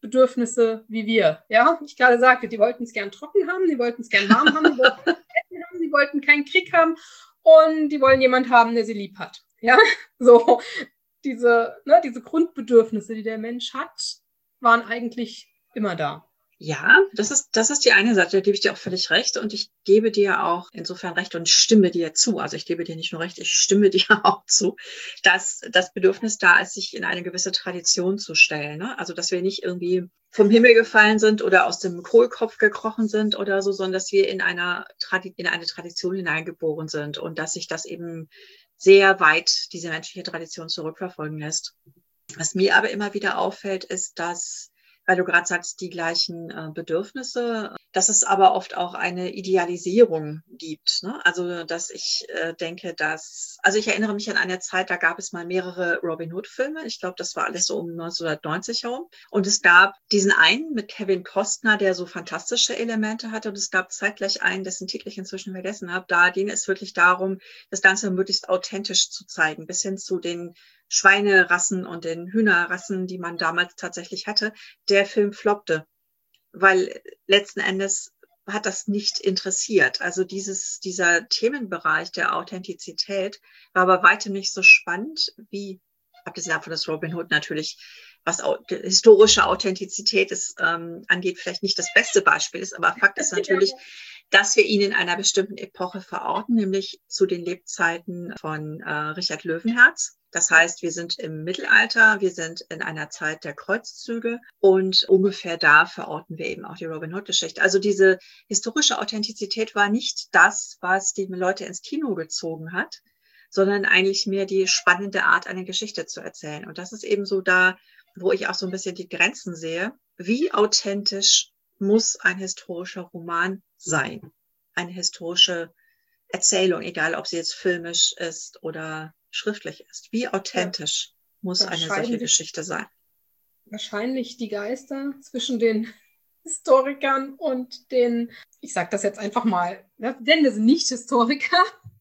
Bedürfnisse wie wir. Ja, ich gerade sagte, die wollten es gern trocken haben, die wollten es gern warm haben, die wollten Essen haben, die wollten keinen Krieg haben und die wollen jemanden haben, der sie lieb hat. Ja, so diese, ne, diese Grundbedürfnisse, die der Mensch hat, waren eigentlich immer da. Ja, das ist, das ist die eine Seite, da gebe ich dir auch völlig recht und ich gebe dir auch insofern recht und stimme dir zu. Also ich gebe dir nicht nur recht, ich stimme dir auch zu, dass das Bedürfnis da ist, sich in eine gewisse Tradition zu stellen. Ne? Also dass wir nicht irgendwie vom Himmel gefallen sind oder aus dem Kohlkopf gekrochen sind oder so, sondern dass wir in einer Tradi- in eine Tradition hineingeboren sind und dass sich das eben sehr weit, diese menschliche Tradition zurückverfolgen lässt. Was mir aber immer wieder auffällt, ist, dass, weil du gerade sagst, die gleichen äh, Bedürfnisse, dass es aber oft auch eine Idealisierung gibt. Ne? Also, dass ich äh, denke, dass, also ich erinnere mich an eine Zeit, da gab es mal mehrere Robin Hood-Filme. Ich glaube, das war alles so um neunzehnhundertneunzig herum. Und es gab diesen einen mit Kevin Costner, der so fantastische Elemente hatte. Und es gab zeitgleich einen, dessen Titel ich inzwischen vergessen habe. Da ging es wirklich darum, das Ganze möglichst authentisch zu zeigen, bis hin zu den Schweinerassen und den Hühnerrassen, die man damals tatsächlich hatte. Der Film floppte, weil letzten Endes hat das nicht interessiert. Also dieses, dieser Themenbereich der Authentizität war aber weitem nicht so spannend wie, abgesehen davon, dass Robin Hood natürlich, was historische Authentizität ist, ähm, angeht, vielleicht nicht das beste Beispiel ist, aber Fakt ist natürlich, dass wir ihn in einer bestimmten Epoche verorten, nämlich zu den Lebzeiten von äh, Richard Löwenherz. Das heißt, wir sind im Mittelalter, wir sind in einer Zeit der Kreuzzüge und ungefähr da verorten wir eben auch die Robin Hood-Geschichte. Also diese historische Authentizität war nicht das, was die Leute ins Kino gezogen hat, sondern eigentlich mehr die spannende Art, eine Geschichte zu erzählen. Und das ist eben so da, wo ich auch so ein bisschen die Grenzen sehe. Wie authentisch muss ein historischer Roman sein? Eine historische Erzählung, egal ob sie jetzt filmisch ist oder schriftlich ist. Wie authentisch ja, muss eine solche Geschichte sein? Wahrscheinlich die Geister zwischen den Historikern und den, ich sage das jetzt einfach mal, denn wir sind nicht Historiker.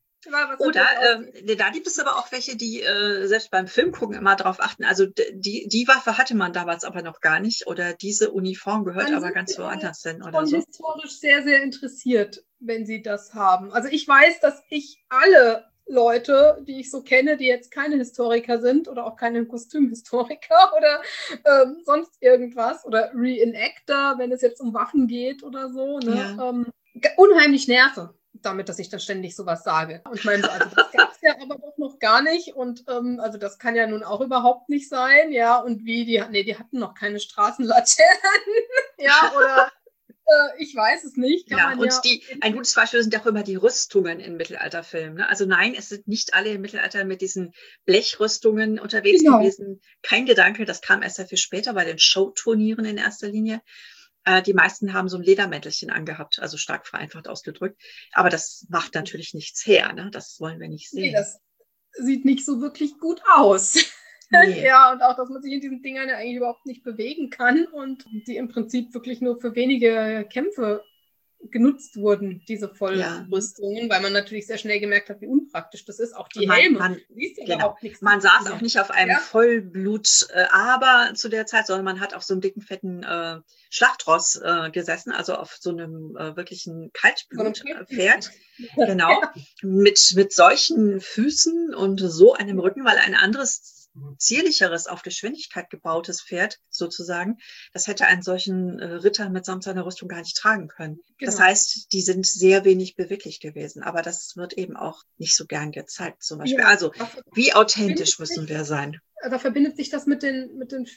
Oder äh, da gibt es aber auch welche, die äh, selbst beim Filmgucken immer darauf achten. Also die, die Waffe hatte man damals aber noch gar nicht oder diese Uniform gehört aber ganz woanders hin oder so. Historisch sehr, sehr interessiert, wenn sie das haben. Also ich weiß, dass ich alle Leute, die ich so kenne, die jetzt keine Historiker sind oder auch keine Kostümhistoriker oder ähm, sonst irgendwas oder Reenactor, wenn es jetzt um Waffen geht oder so, ne, ja. ähm, unheimlich nerve damit, dass ich dann ständig sowas sage. Und ich meine, so, also das gab es ja aber doch noch gar nicht und ähm, also das kann ja nun auch überhaupt nicht sein, ja, und wie, die, nee, die hatten noch keine Straßenlaternen, ja, oder äh, ich weiß es nicht. Kann ja, man und ja die, ein gutes Beispiel sind auch immer die Rüstungen in Mittelalterfilmen. Ne? Also nein, es sind nicht alle im Mittelalter mit diesen Blechrüstungen unterwegs genau. gewesen. Kein Gedanke, das kam erst sehr viel später bei den Showturnieren in erster Linie. Die meisten haben so ein Ledermäntelchen angehabt, also stark vereinfacht ausgedrückt. Aber das macht natürlich nichts her, ne? Das wollen wir nicht sehen. Nee, das sieht nicht so wirklich gut aus. Nee. Ja, und auch, dass man sich in diesen Dingern ja eigentlich überhaupt nicht bewegen kann und die im Prinzip wirklich nur für wenige Kämpfe genutzt wurden, diese Vollrüstungen, ja. weil man natürlich sehr schnell gemerkt hat, wie unpraktisch das ist. Auch die man, Helme. Man, genau. man saß auch nicht auf einem ja? Vollblut-Aber äh, zu der Zeit, sondern man hat auf so einem dicken, fetten äh, Schlachtross äh, gesessen, also auf so einem äh, wirklichen Kaltblutpferd. Genau. mit, mit solchen Füßen und so einem Rücken, weil ein anderes zierlicheres, auf Geschwindigkeit gebautes Pferd sozusagen, das hätte einen solchen äh, Ritter mitsamt seiner Rüstung gar nicht tragen können. Genau. Das heißt, die sind sehr wenig beweglich gewesen, aber das wird eben auch nicht so gern gezeigt zum Beispiel. Ja, also, wie authentisch müssen wir sein? Da verbindet sich das mit den, mit den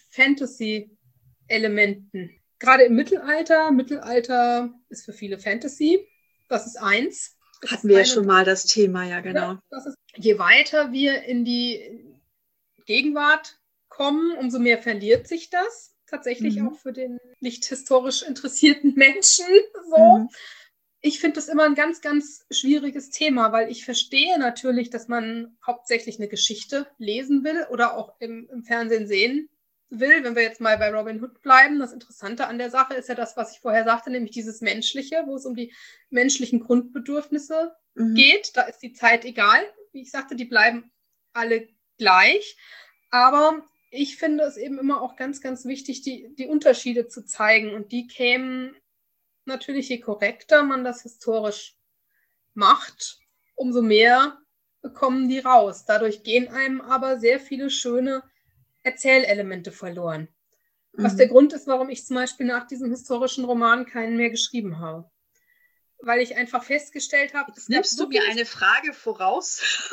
Fantasy-Elementen. Gerade im Mittelalter, Mittelalter ist für viele Fantasy, das ist eins. Das Hatten wir ja schon mal das Thema, ja genau. Ja, das ist, je weiter wir in die Gegenwart kommen, umso mehr verliert sich das. Tatsächlich mhm. auch für den nicht historisch interessierten Menschen. So. Mhm. Ich finde das immer ein ganz, ganz schwieriges Thema, weil ich verstehe natürlich, dass man hauptsächlich eine Geschichte lesen will oder auch im, im Fernsehen sehen will. Wenn wir jetzt mal bei Robin Hood bleiben, das Interessante an der Sache ist ja das, was ich vorher sagte, nämlich dieses Menschliche, wo es um die menschlichen Grundbedürfnisse mhm. geht. Da ist die Zeit egal. Wie ich sagte, die bleiben alle gleich. Aber ich finde es eben immer auch ganz, ganz wichtig, die, die Unterschiede zu zeigen. Und die kämen natürlich, je korrekter man das historisch macht, umso mehr kommen die raus. Dadurch gehen einem aber sehr viele schöne Erzählelemente verloren. Mhm. Was der Grund ist, warum ich zum Beispiel nach diesem historischen Roman keinen mehr geschrieben habe. Weil ich einfach festgestellt habe, jetzt nimmst du mir eine Frage voraus.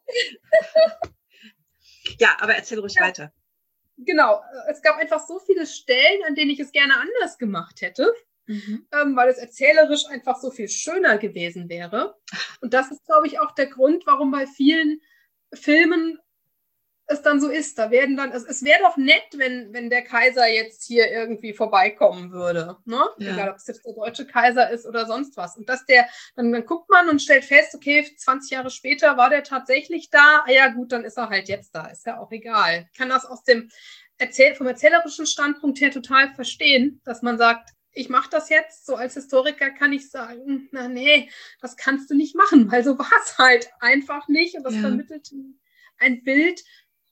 Ja, aber erzähl ruhig ja. weiter. Genau, es gab einfach so viele Stellen, an denen ich es gerne anders gemacht hätte, mhm. ähm, weil es erzählerisch einfach so viel schöner gewesen wäre. Und das ist, glaube ich, auch der Grund, warum bei vielen Filmen es dann so ist. Da werden dann, es, es wäre doch nett, wenn, wenn der Kaiser jetzt hier irgendwie vorbeikommen würde. Ne? Ja. Egal, ob es jetzt der deutsche Kaiser ist oder sonst was. Und dass der, dann, dann guckt man und stellt fest, okay, zwanzig Jahre später war der tatsächlich da. Ah ja, gut, dann ist er halt jetzt da. Ist ja auch egal. Ich kann das aus dem Erzähl vom erzählerischen Standpunkt her total verstehen, dass man sagt, ich mache das jetzt. So als Historiker kann ich sagen, na nee, das kannst du nicht machen, weil so war es halt einfach nicht. Und das ja. vermittelt ein Bild,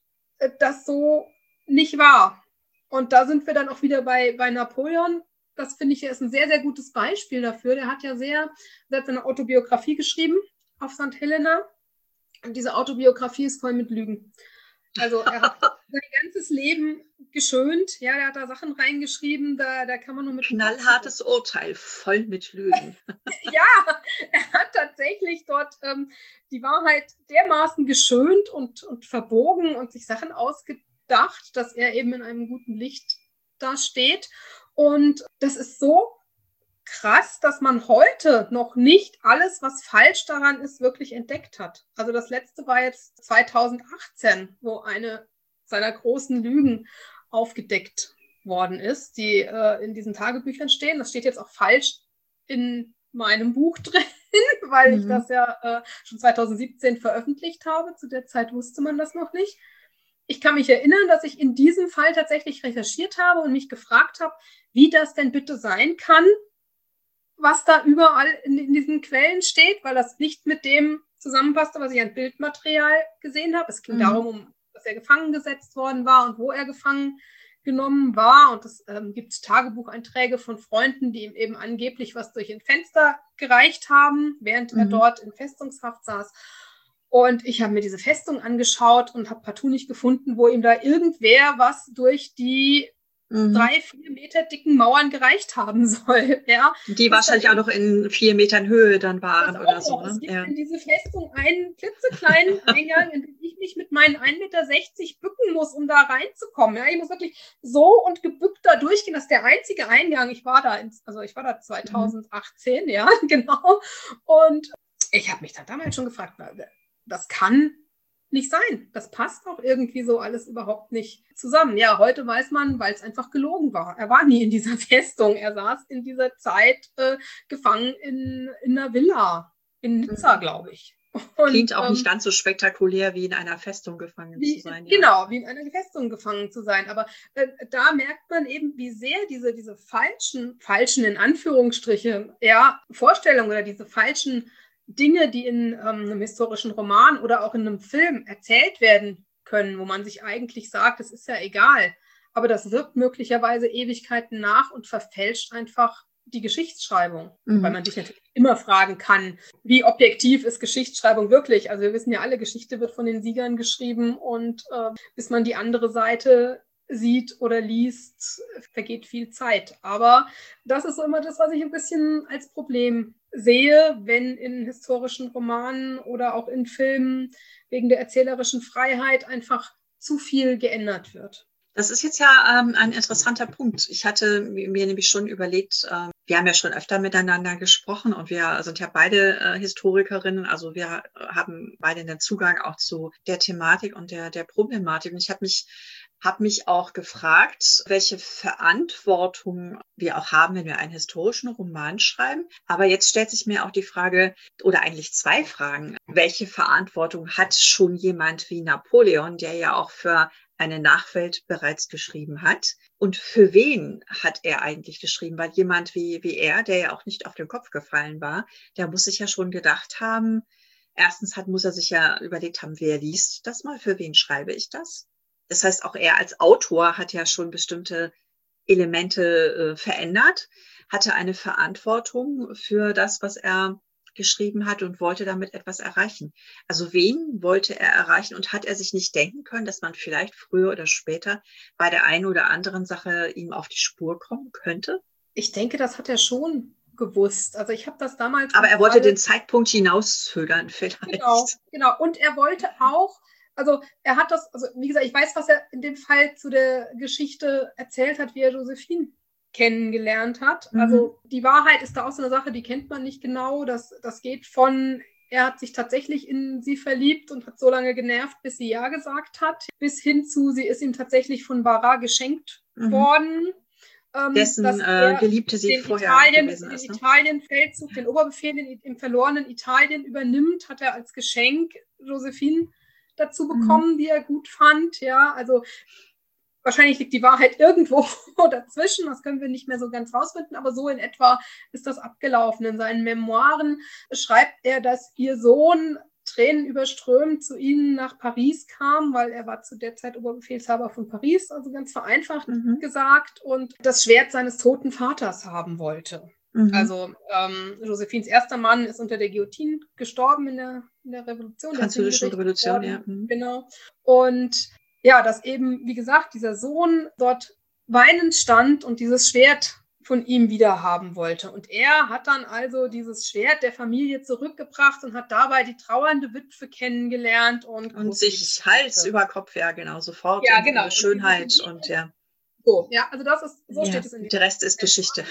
das so nicht war. Und da sind wir dann auch wieder bei, bei Napoleon. Das finde ich, ist ein sehr, sehr gutes Beispiel dafür. Der hat ja sehr, der hat seine Autobiografie geschrieben auf Sankt Helena. Und diese Autobiografie ist voll mit Lügen. Also er hat sein ganzes Leben geschönt. Ja, er hat da Sachen reingeschrieben, da, da kann man nur mit... Knallhartes Urteil, voll mit Lügen. Ja, er hat tatsächlich dort ähm, die Wahrheit dermaßen geschönt und, und verbogen und sich Sachen ausgedacht, dass er eben in einem guten Licht da steht. Und das ist so krass, dass man heute noch nicht alles, was falsch daran ist, wirklich entdeckt hat. Also das letzte war jetzt zweitausendachtzehn, wo eine seiner großen Lügen aufgedeckt worden ist, die äh, in diesen Tagebüchern stehen. Das steht jetzt auch falsch in meinem Buch drin, weil mhm. ich das ja äh, schon zweitausendsiebzehn veröffentlicht habe. Zu der Zeit wusste man das noch nicht. Ich kann mich erinnern, dass ich in diesem Fall tatsächlich recherchiert habe und mich gefragt habe, wie das denn bitte sein kann, was da überall in, in diesen Quellen steht, weil das nicht mit dem zusammenpasste, was ich an Bildmaterial gesehen habe. Es ging mhm. darum, um, dass er gefangen gesetzt worden war und wo er gefangen genommen war. Und es ähm, gibt Tagebucheinträge von Freunden, die ihm eben angeblich was durch ein Fenster gereicht haben, während mhm. er dort in Festungshaft saß. Und ich habe mir diese Festung angeschaut und habe partout nicht gefunden, wo ihm da irgendwer was durch die Mhm. drei, vier Meter dicken Mauern gereicht haben soll. Ja. Die wahrscheinlich auch noch in vier Metern Höhe dann waren oder so. Ne? Es gibt ja. in diese Festung einen klitzekleinen Eingang, in den ich mich mit meinen ein Meter sechzig bücken muss, um da reinzukommen. Ja. Ich muss wirklich so und gebückt da durchgehen. Das ist der einzige Eingang. Ich war da, ins, also ich war da zweitausendachtzehn, mhm. ja, genau. Und ich habe mich dann damals schon gefragt, das kann nicht sein. Das passt auch irgendwie so alles überhaupt nicht zusammen. Ja, heute weiß man, weil es einfach gelogen war. Er war nie in dieser Festung. Er saß in dieser Zeit äh, gefangen in, in einer Villa in Nizza, mhm. glaube ich. Und, klingt auch ähm, nicht ganz so spektakulär, wie in einer Festung gefangen wie, zu sein. Ja. Genau, wie in einer Festung gefangen zu sein. Aber äh, da merkt man eben, wie sehr diese, diese falschen, falschen in Anführungsstriche, ja, Vorstellungen oder diese falschen Dinge, die in ähm, einem historischen Roman oder auch in einem Film erzählt werden können, wo man sich eigentlich sagt, es ist ja egal, aber das wirkt möglicherweise Ewigkeiten nach und verfälscht einfach die Geschichtsschreibung. Mhm. Weil man sich natürlich immer fragen kann, wie objektiv ist Geschichtsschreibung wirklich? Also wir wissen ja alle, Geschichte wird von den Siegern geschrieben und äh, bis man die andere Seite sieht oder liest, vergeht viel Zeit. Aber das ist so immer das, was ich ein bisschen als Problem sehe, wenn in historischen Romanen oder auch in Filmen wegen der erzählerischen Freiheit einfach zu viel geändert wird. Das ist jetzt ja ähm, ein interessanter Punkt. Ich hatte mir nämlich schon überlegt, ähm, wir haben ja schon öfter miteinander gesprochen und wir sind ja beide äh, Historikerinnen, also wir haben beide den Zugang auch zu der Thematik und der, der Problematik. Und ich habe mich habe mich auch gefragt, welche Verantwortung wir auch haben, wenn wir einen historischen Roman schreiben. Aber jetzt stellt sich mir auch die Frage, oder eigentlich zwei Fragen. Welche Verantwortung hat schon jemand wie Napoleon, der ja auch für eine Nachwelt bereits geschrieben hat? Und für wen hat er eigentlich geschrieben? Weil jemand wie, wie er, der ja auch nicht auf den Kopf gefallen war, der muss sich ja schon gedacht haben, erstens hat, muss er sich ja überlegt haben, wer liest das mal? Für wen schreibe ich das? Das heißt, auch er als Autor hat ja schon bestimmte Elemente äh, verändert, hatte eine Verantwortung für das, was er geschrieben hat und wollte damit etwas erreichen. Also wen wollte er erreichen und hat er sich nicht denken können, dass man vielleicht früher oder später bei der einen oder anderen Sache ihm auf die Spur kommen könnte? Ich denke, das hat er schon gewusst. Also ich habe das damals... Aber er wollte den Zeitpunkt hinauszögern vielleicht. Genau, genau. Und er wollte auch, also er hat das, also wie gesagt, ich weiß, was er in dem Fall zu der Geschichte erzählt hat, wie er Josephine kennengelernt hat. Mhm. Also die Wahrheit ist da auch so eine Sache, die kennt man nicht genau. Das, das geht von, er hat sich tatsächlich in sie verliebt und hat so lange genervt, bis sie ja gesagt hat, bis hin zu, sie ist ihm tatsächlich von Barras geschenkt mhm. worden. Ähm, Dessen äh, Geliebte sie den vorher Italien, gewesen ist. Den ne? Italien-Feldzug, den Oberbefehl in, im verlorenen Italien übernimmt, hat er als Geschenk Josephine dazu bekommen, mhm. die er gut fand. Ja, also wahrscheinlich liegt die Wahrheit irgendwo dazwischen, das können wir nicht mehr so ganz rausfinden, aber so in etwa ist das abgelaufen. In seinen Memoiren schreibt er, dass ihr Sohn Tränen überströmt zu ihnen nach Paris kam, weil er war zu der Zeit Oberbefehlshaber von Paris, also ganz vereinfacht mhm. gesagt, und das Schwert seines toten Vaters haben wollte. Mhm. Also ähm, Josephines erster Mann ist unter der Guillotine gestorben in der, in der Revolution. Französischen Revolution, ja. Mhm. Genau. Und ja, dass eben, wie gesagt, dieser Sohn dort weinend stand und dieses Schwert von ihm wieder haben wollte. Und er hat dann also dieses Schwert der Familie zurückgebracht und hat dabei die trauernde Witwe kennengelernt. Und, und sich Hals über Kopf, ja genau, sofort ja, in genau. ihre Schönheit und, und ja. So, ja, also das ist, so ja, steht es in der Rest ist Geschichte.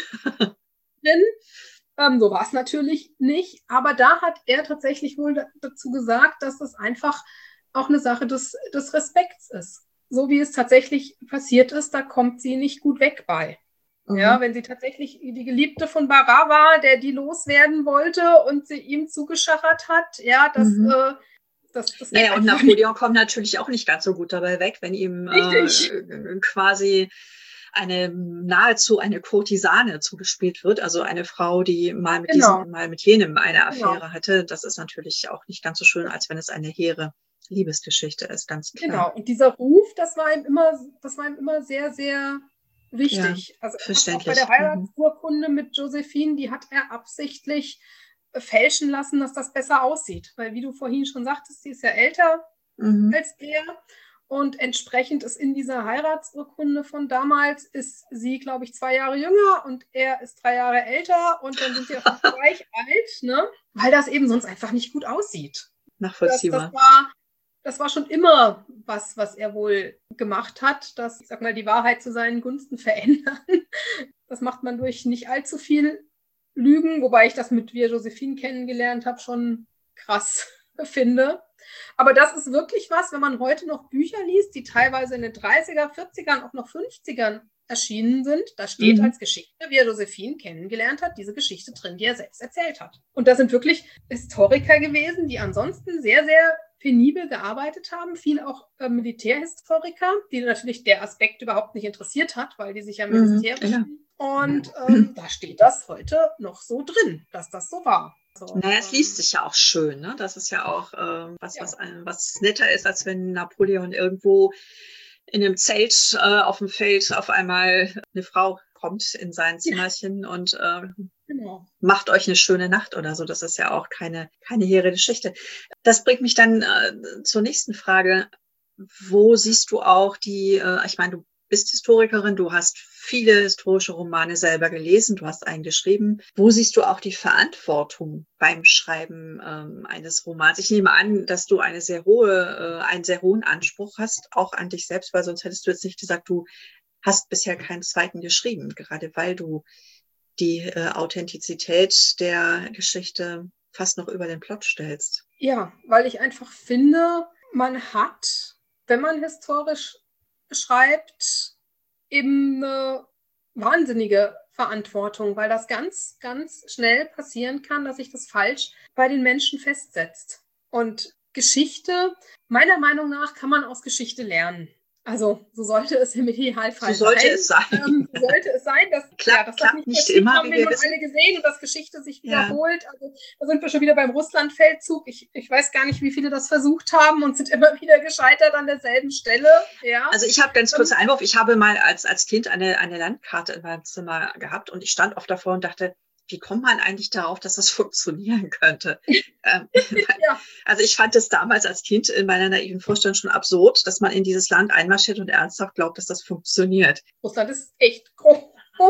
Drin. Ähm, so war es natürlich nicht, aber da hat er tatsächlich wohl dazu gesagt, dass das einfach auch eine Sache des, des Respekts ist. So wie es tatsächlich passiert ist, da kommt sie nicht gut weg bei. Mhm. Ja, wenn sie tatsächlich die Geliebte von Barras war, der die loswerden wollte und sie ihm zugeschachert hat, ja, das, mhm. äh, das, das naja, und Napoleon nicht. Kommt natürlich auch nicht ganz so gut dabei weg, wenn ihm äh, quasi eine nahezu eine Kurtisane zugespielt wird, also eine Frau, die mal mit genau. diesem, mal mit jenem eine Affäre genau. hatte. Das ist natürlich auch nicht ganz so schön, als wenn es eine hehre Liebesgeschichte ist, ganz klar. Genau, und dieser Ruf, das war ihm immer, das war ihm immer sehr, sehr wichtig. Ja, also verständlich. Auch bei der Heiratsurkunde mhm. mit Josephine, die hat er absichtlich fälschen lassen, dass das besser aussieht. Weil, wie du vorhin schon sagtest, sie ist ja älter mhm. als er. Und entsprechend ist in dieser Heiratsurkunde von damals, ist sie, glaube ich, zwei Jahre jünger und er ist drei Jahre älter. Und dann sind sie auch gleich alt, ne? Weil das eben sonst einfach nicht gut aussieht. Nachvollziehbar. Das, das war Das war schon immer was, was er wohl gemacht hat, dass, ich sag mal, die Wahrheit zu seinen Gunsten verändern. Das macht man durch nicht allzu viel Lügen, wobei ich das mit, wie er Josephine kennengelernt habe, schon krass finde. Aber das ist wirklich was, wenn man heute noch Bücher liest, die teilweise in den dreißiger, vierzigern, auch noch fünfzigern erschienen sind. Da steht mhm. als Geschichte, wie er Josephine kennengelernt hat, diese Geschichte drin, die er selbst erzählt hat. Und das sind wirklich Historiker gewesen, die ansonsten sehr, sehr penibel gearbeitet haben, viel auch äh, Militärhistoriker, die natürlich der Aspekt überhaupt nicht interessiert hat, weil die sich ja militärisch... Mhm, ja. Und ähm, da steht das heute noch so drin, dass das so war. So, naja, es liest sich ja auch schön, ne? Das ist ja auch ähm, was, ja. was, ein, was netter ist, als wenn Napoleon irgendwo in einem Zelt äh, auf dem Feld auf einmal eine Frau kommt in sein Zimmerchen ja. und äh, genau. macht euch eine schöne Nacht oder so. Das ist ja auch keine, keine hehre Geschichte. Das bringt mich dann äh, zur nächsten Frage. Wo siehst du auch die, äh, ich meine, du bist Historikerin, du hast viele historische Romane selber gelesen, du hast einen geschrieben. Wo siehst du auch die Verantwortung beim Schreiben ähm, eines Romans? Ich nehme an, dass du eine sehr hohe, äh, einen sehr hohen Anspruch hast, auch an dich selbst, weil sonst hättest du jetzt nicht gesagt, du hast bisher keinen zweiten geschrieben, gerade weil du die äh, Authentizität der Geschichte fast noch über den Plot stellst. Ja, weil ich einfach finde, man hat, wenn man historisch schreibt, eben eine wahnsinnige Verantwortung, weil das ganz, ganz schnell passieren kann, dass sich das falsch bei den Menschen festsetzt. Und Geschichte, meiner Meinung nach, kann man aus Geschichte lernen. Also so sollte es im Idealfall so sollte sein. Es sein. Ähm, so sollte es sein. Dass, Klappt, ja, dass klappt das nicht, nicht immer, haben wie wir wir nun wissen. alle gesehen und dass Geschichte sich wiederholt. Ja. Also, da sind wir schon wieder beim Russlandfeldzug. Ich, ich weiß gar nicht, wie viele das versucht haben und sind immer wieder gescheitert an derselben Stelle. Ja. Also ich habe ganz kurzer Einwurf. Ich habe mal als, als Kind eine, eine Landkarte in meinem Zimmer gehabt und ich stand oft davor und dachte, wie kommt man eigentlich darauf, dass das funktionieren könnte? ähm, ja. Also ich fand es damals als Kind in meiner naiven Vorstellung schon absurd, dass man in dieses Land einmarschiert und ernsthaft glaubt, dass das funktioniert. Russland ist echt groß.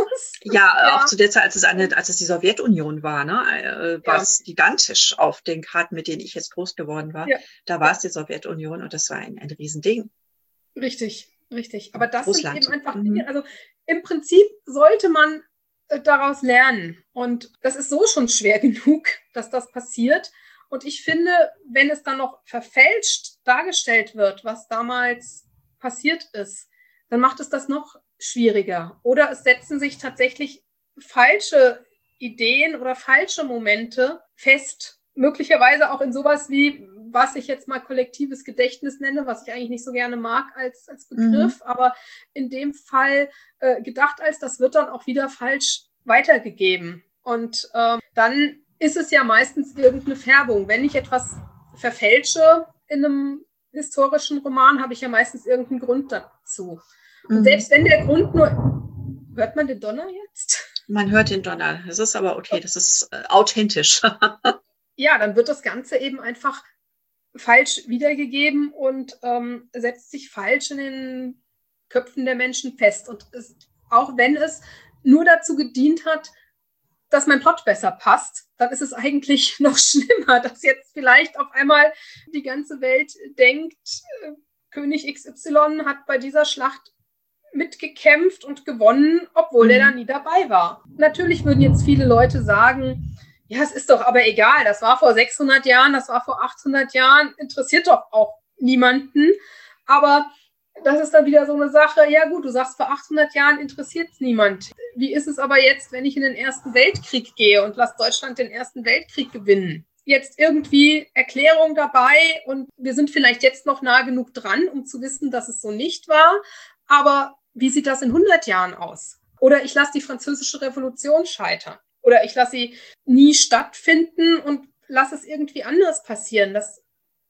Ja, ja, auch zu der Zeit, als es, eine, als es die Sowjetunion war, ne, äh, war ja. es gigantisch auf den Karten, mit denen ich jetzt groß geworden war. Ja. Da war es die Sowjetunion und das war ein, ein Riesending. Richtig, richtig. Aber das Russland. sind eben einfach Dinge, also im Prinzip sollte man daraus lernen. Und das ist so schon schwer genug, dass das passiert. Und ich finde, wenn es dann noch verfälscht dargestellt wird, was damals passiert ist, dann macht es das noch schwieriger. Oder es setzen sich tatsächlich falsche Ideen oder falsche Momente fest. Möglicherweise auch in sowas wie, was ich jetzt mal kollektives Gedächtnis nenne, was ich eigentlich nicht so gerne mag als, als Begriff, mhm. aber in dem Fall äh, gedacht als, das wird dann auch wieder falsch weitergegeben. Und äh, dann ist es ja meistens irgendeine Färbung. Wenn ich etwas verfälsche in einem historischen Roman, habe ich ja meistens irgendeinen Grund dazu. Und mhm. selbst wenn der Grund nur... Hört man den Donner jetzt? Man hört den Donner. Das ist aber okay, das ist äh, authentisch. Ja, dann wird das Ganze eben einfach falsch wiedergegeben und ähm, setzt sich falsch in den Köpfen der Menschen fest. Und es, auch wenn es nur dazu gedient hat, dass mein Plot besser passt, dann ist es eigentlich noch schlimmer, dass jetzt vielleicht auf einmal die ganze Welt denkt, äh, König X Y hat bei dieser Schlacht mitgekämpft und gewonnen, obwohl mhm. er da nie dabei war. Natürlich würden jetzt viele Leute sagen, ja, es ist doch aber egal, das war vor sechshundert Jahren, das war vor achthundert Jahren, interessiert doch auch niemanden. Aber das ist dann wieder so eine Sache, ja gut, du sagst, vor achthundert Jahren interessiert es niemand. Wie ist es aber jetzt, wenn ich in den Ersten Weltkrieg gehe und lasse Deutschland den Ersten Weltkrieg gewinnen? Jetzt irgendwie Erklärung dabei und wir sind vielleicht jetzt noch nah genug dran, um zu wissen, dass es so nicht war. Aber wie sieht das in hundert Jahren aus? Oder ich lasse die Französische Revolution scheitern. Oder ich lasse sie nie stattfinden und lasse es irgendwie anders passieren. Das,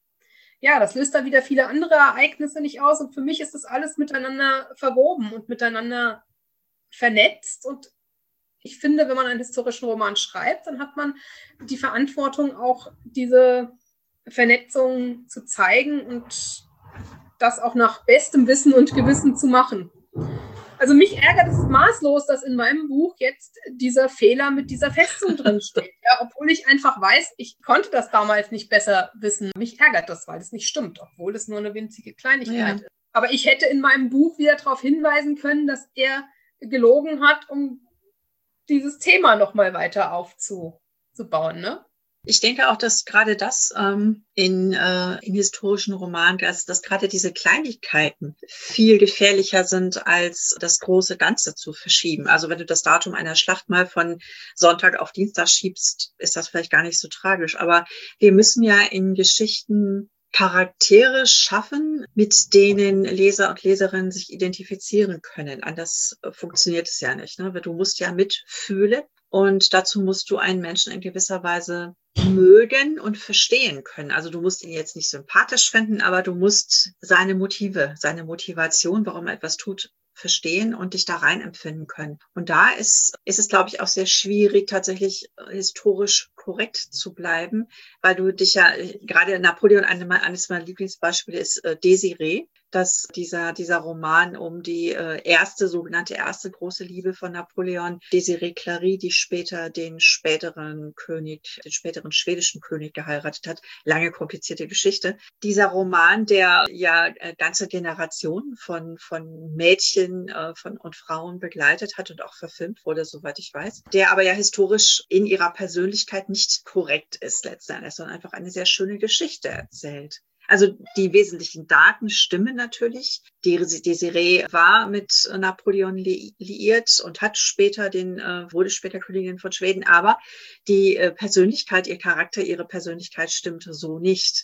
ja, das löst dann wieder viele andere Ereignisse nicht aus. Und für mich ist das alles miteinander verwoben und miteinander vernetzt. Und ich finde, wenn man einen historischen Roman schreibt, dann hat man die Verantwortung, auch diese Vernetzung zu zeigen und das auch nach bestem Wissen und Gewissen zu machen. Also mich ärgert es maßlos, dass in meinem Buch jetzt dieser Fehler mit dieser Festung drin steht. Ja, obwohl ich einfach weiß, ich konnte das damals nicht besser wissen. Mich ärgert das, weil es nicht stimmt, obwohl es nur eine winzige Kleinigkeit ja. ist. Aber ich hätte in meinem Buch wieder darauf hinweisen können, dass er gelogen hat, um dieses Thema nochmal weiter aufzubauen, ne? Ich denke auch, dass gerade das ähm, in, äh, in historischen Romanen, dass, dass gerade diese Kleinigkeiten viel gefährlicher sind, als das große Ganze zu verschieben. Also wenn du das Datum einer Schlacht mal von Sonntag auf Dienstag schiebst, ist das vielleicht gar nicht so tragisch. Aber wir müssen ja in Geschichten Charaktere schaffen, mit denen Leser und Leserinnen sich identifizieren können. Anders funktioniert es ja nicht, ne? Du musst ja mitfühlen. Und dazu musst du einen Menschen in gewisser Weise mögen und verstehen können. Also du musst ihn jetzt nicht sympathisch finden, aber du musst seine Motive, seine Motivation, warum er etwas tut, verstehen und dich da rein empfinden können. Und da ist, ist es, glaube ich, auch sehr schwierig, tatsächlich historisch korrekt zu bleiben, weil du dich ja, gerade Napoleon, eines meiner Lieblingsbeispiele ist äh, Desiree, dass dieser, dieser Roman um die äh, erste, sogenannte erste große Liebe von Napoleon, Desiree Clary, die später den späteren König, den späteren schwedischen König geheiratet hat. Lange komplizierte Geschichte. Dieser Roman, der ja äh, ganze Generationen von, von Mädchen äh, von, und Frauen begleitet hat und auch verfilmt wurde, soweit ich weiß, der aber ja historisch in ihrer Persönlichkeit nicht korrekt ist letzten Endes, sondern einfach eine sehr schöne Geschichte erzählt. Also die wesentlichen Daten stimmen natürlich. Die Desiree war mit Napoleon li- liiert und hat später den, äh, wurde später Königin von Schweden, aber die äh, Persönlichkeit, ihr Charakter, ihre Persönlichkeit stimmte so nicht.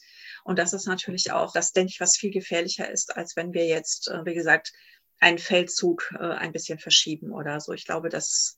Und das ist natürlich auch, das denke ich, was viel gefährlicher ist, als wenn wir jetzt, äh, wie gesagt, einen Feldzug äh, ein bisschen verschieben oder so. Ich glaube, dass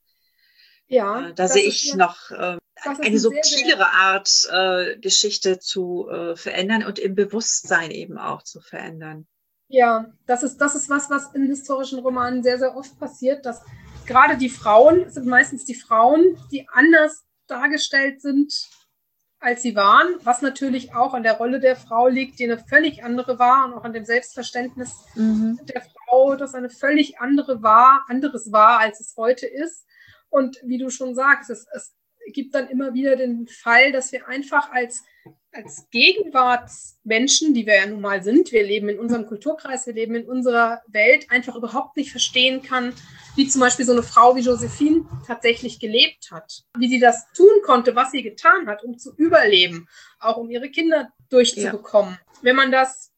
Ja, äh, da sehe ich eine, noch äh, eine ein subtilere sehr, sehr Art, äh, Geschichte zu äh, verändern und im Bewusstsein eben auch zu verändern. Ja, das ist, das ist was, was in historischen Romanen sehr, sehr oft passiert, dass gerade die Frauen, es sind meistens die Frauen, die anders dargestellt sind, als sie waren, was natürlich auch an der Rolle der Frau liegt, die eine völlig andere war und auch an dem Selbstverständnis mhm. der Frau, das eine völlig andere war, anderes war, als es heute ist. Und wie du schon sagst, es, es gibt dann immer wieder den Fall, dass wir einfach als als Gegenwartsmenschen, die wir ja nun mal sind, wir leben in unserem Kulturkreis, wir leben in unserer Welt, einfach überhaupt nicht verstehen kann, wie zum Beispiel so eine Frau wie Josephine tatsächlich gelebt hat. Wie sie das tun konnte, was sie getan hat, um zu überleben, auch um ihre Kinder durchzubekommen. Ja. Wenn man das,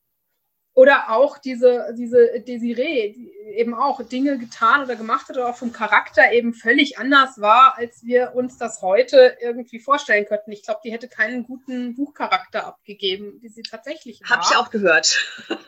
oder auch diese, diese Desiree, die eben auch Dinge getan oder gemacht hat oder auch vom Charakter eben völlig anders war, als wir uns das heute irgendwie vorstellen könnten. Ich glaube, die hätte keinen guten Buchcharakter abgegeben, wie sie tatsächlich war. Habe ich auch gehört.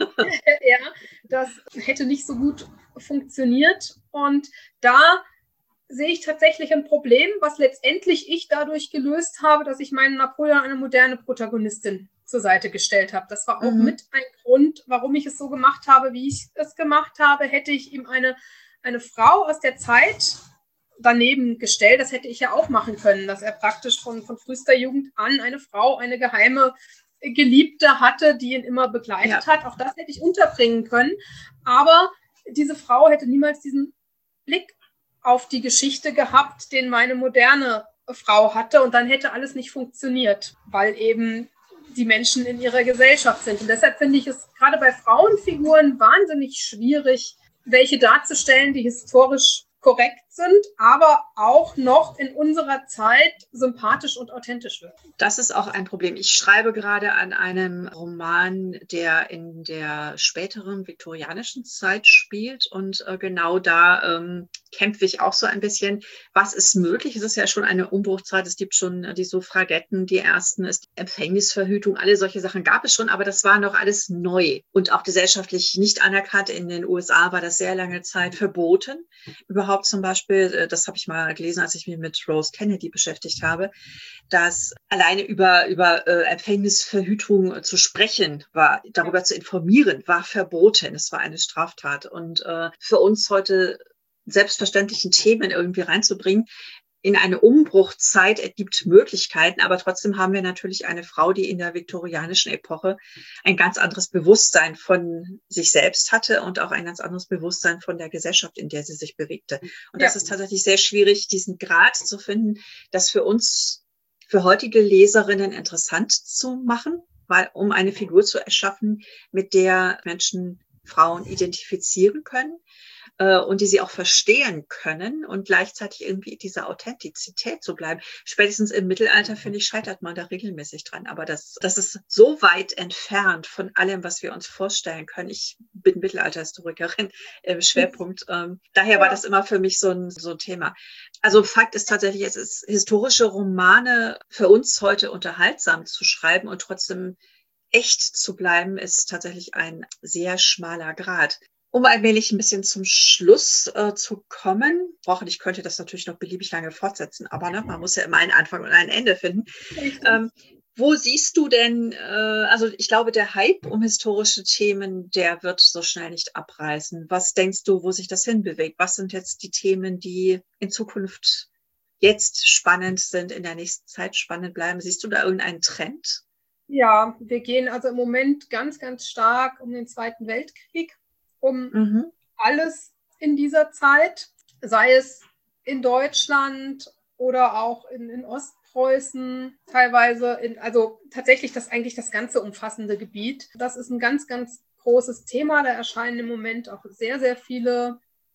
Ja, das hätte nicht so gut funktioniert. Und da sehe ich tatsächlich ein Problem, was letztendlich ich dadurch gelöst habe, dass ich meinen Napoleon eine moderne Protagonistin zur Seite gestellt habe. Das war auch mhm. mit ein Grund, warum ich es so gemacht habe, wie ich es gemacht habe. Hätte ich ihm eine, eine Frau aus der Zeit daneben gestellt, das hätte ich ja auch machen können, dass er praktisch von, von frühester Jugend an eine Frau, eine geheime Geliebte hatte, die ihn immer begleitet ja. hat. Auch das hätte ich unterbringen können. Aber diese Frau hätte niemals diesen Blick auf die Geschichte gehabt, den meine moderne Frau hatte. Und dann hätte alles nicht funktioniert, weil eben die Menschen in ihrer Gesellschaft sind. Und deshalb finde ich es gerade bei Frauenfiguren wahnsinnig schwierig, welche darzustellen, die historisch korrekt sind, aber auch noch in unserer Zeit sympathisch und authentisch wirken. Das ist auch ein Problem. Ich schreibe gerade an einem Roman, der in der späteren viktorianischen Zeit spielt und äh, genau da ähm, kämpfe ich auch so ein bisschen. Was ist möglich? Es ist ja schon eine Umbruchzeit. Es gibt schon äh, die Suffragetten, die ersten, ist Empfängnisverhütung, alle solche Sachen gab es schon, aber das war noch alles neu und auch gesellschaftlich nicht anerkannt. In den U S A war das sehr lange Zeit verboten. Überhaupt zum Beispiel, das habe ich mal gelesen, als ich mich mit Rose Kennedy beschäftigt habe, dass alleine über, über äh, Empfängnisverhütung zu sprechen war, darüber zu informieren, war verboten. Es war eine Straftat. Und äh, für uns heute selbstverständlichen Themen irgendwie reinzubringen, in eine Umbruchzeit ergibt Möglichkeiten, aber trotzdem haben wir natürlich eine Frau, die in der viktorianischen Epoche ein ganz anderes Bewusstsein von sich selbst hatte und auch ein ganz anderes Bewusstsein von der Gesellschaft, in der sie sich bewegte. Und ja. das ist tatsächlich sehr schwierig, diesen Grad zu finden, das für uns, für heutige Leserinnen interessant zu machen, weil um eine Figur zu erschaffen, mit der Menschen, Frauen identifizieren können. Und die sie auch verstehen können und gleichzeitig irgendwie dieser Authentizität zu bleiben. Spätestens im Mittelalter, finde ich, scheitert man da regelmäßig dran. Aber das, das ist so weit entfernt von allem, was wir uns vorstellen können. Ich bin Mittelalterhistorikerin im Schwerpunkt. Ähm, daher war das immer für mich so ein, so ein Thema. Also Fakt ist tatsächlich, es ist historische Romane für uns heute unterhaltsam zu schreiben und trotzdem echt zu bleiben, ist tatsächlich ein sehr schmaler Grat. Um allmählich ein bisschen zum Schluss äh, zu kommen, brauche ich könnte das natürlich noch beliebig lange fortsetzen, aber ne, man muss ja immer einen Anfang und ein Ende finden. Ähm, wo siehst du denn, äh, also ich glaube, der Hype um historische Themen, der wird so schnell nicht abreißen. Was denkst du, wo sich das hinbewegt? Was sind jetzt die Themen, die in Zukunft jetzt spannend sind, in der nächsten Zeit spannend bleiben? Siehst du da irgendeinen Trend? Ja, wir gehen also im Moment ganz, ganz stark um den Zweiten Weltkrieg. Um mhm. alles in dieser Zeit, sei es in Deutschland oder auch in, in Ostpreußen, teilweise, in, also tatsächlich das eigentlich das ganze umfassende Gebiet. Das ist ein ganz, ganz großes Thema. Da erscheinen im Moment auch sehr, sehr viele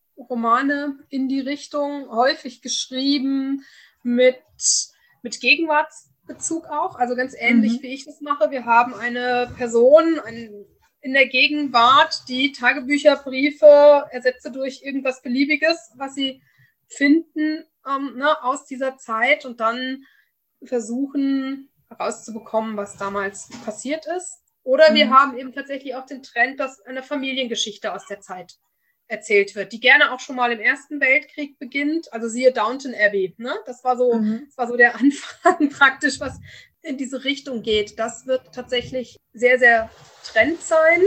Romane in die Richtung, häufig geschrieben mit, mit Gegenwartsbezug auch, also ganz ähnlich, mhm. wie ich das mache. Wir haben eine Person, ein in der Gegenwart, die Tagebücher, Briefe ersetze durch irgendwas Beliebiges, was sie finden ähm, ne, aus dieser Zeit und dann versuchen herauszubekommen, was damals passiert ist. Oder wir Mhm. haben eben tatsächlich auch den Trend, dass eine Familiengeschichte aus der Zeit erzählt wird, die gerne auch schon mal im Ersten Weltkrieg beginnt. Also siehe Downton Abbey. Ne? Das war so, Mhm. das war so der Anfang praktisch, was in diese Richtung geht. Das wird tatsächlich sehr, sehr Trend sein,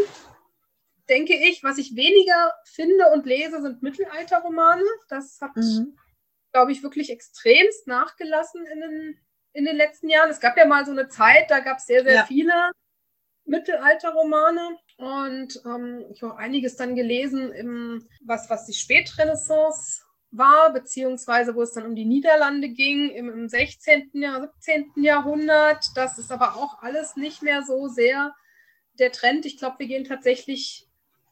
denke ich. Was ich weniger finde und lese, sind Mittelalterromane. Das hat, Mhm. glaube ich, wirklich extremst nachgelassen in den, in den letzten Jahren. Es gab ja mal so eine Zeit, da gab es sehr, sehr Ja. viele Mittelalterromane und ähm, ich habe auch einiges dann gelesen, im, was, was die Spätrenaissance war, beziehungsweise wo es dann um die Niederlande ging im, im sechzehnten. Jahr, siebzehnten. Jahrhundert. Das ist aber auch alles nicht mehr so sehr der Trend. Ich glaube, wir gehen tatsächlich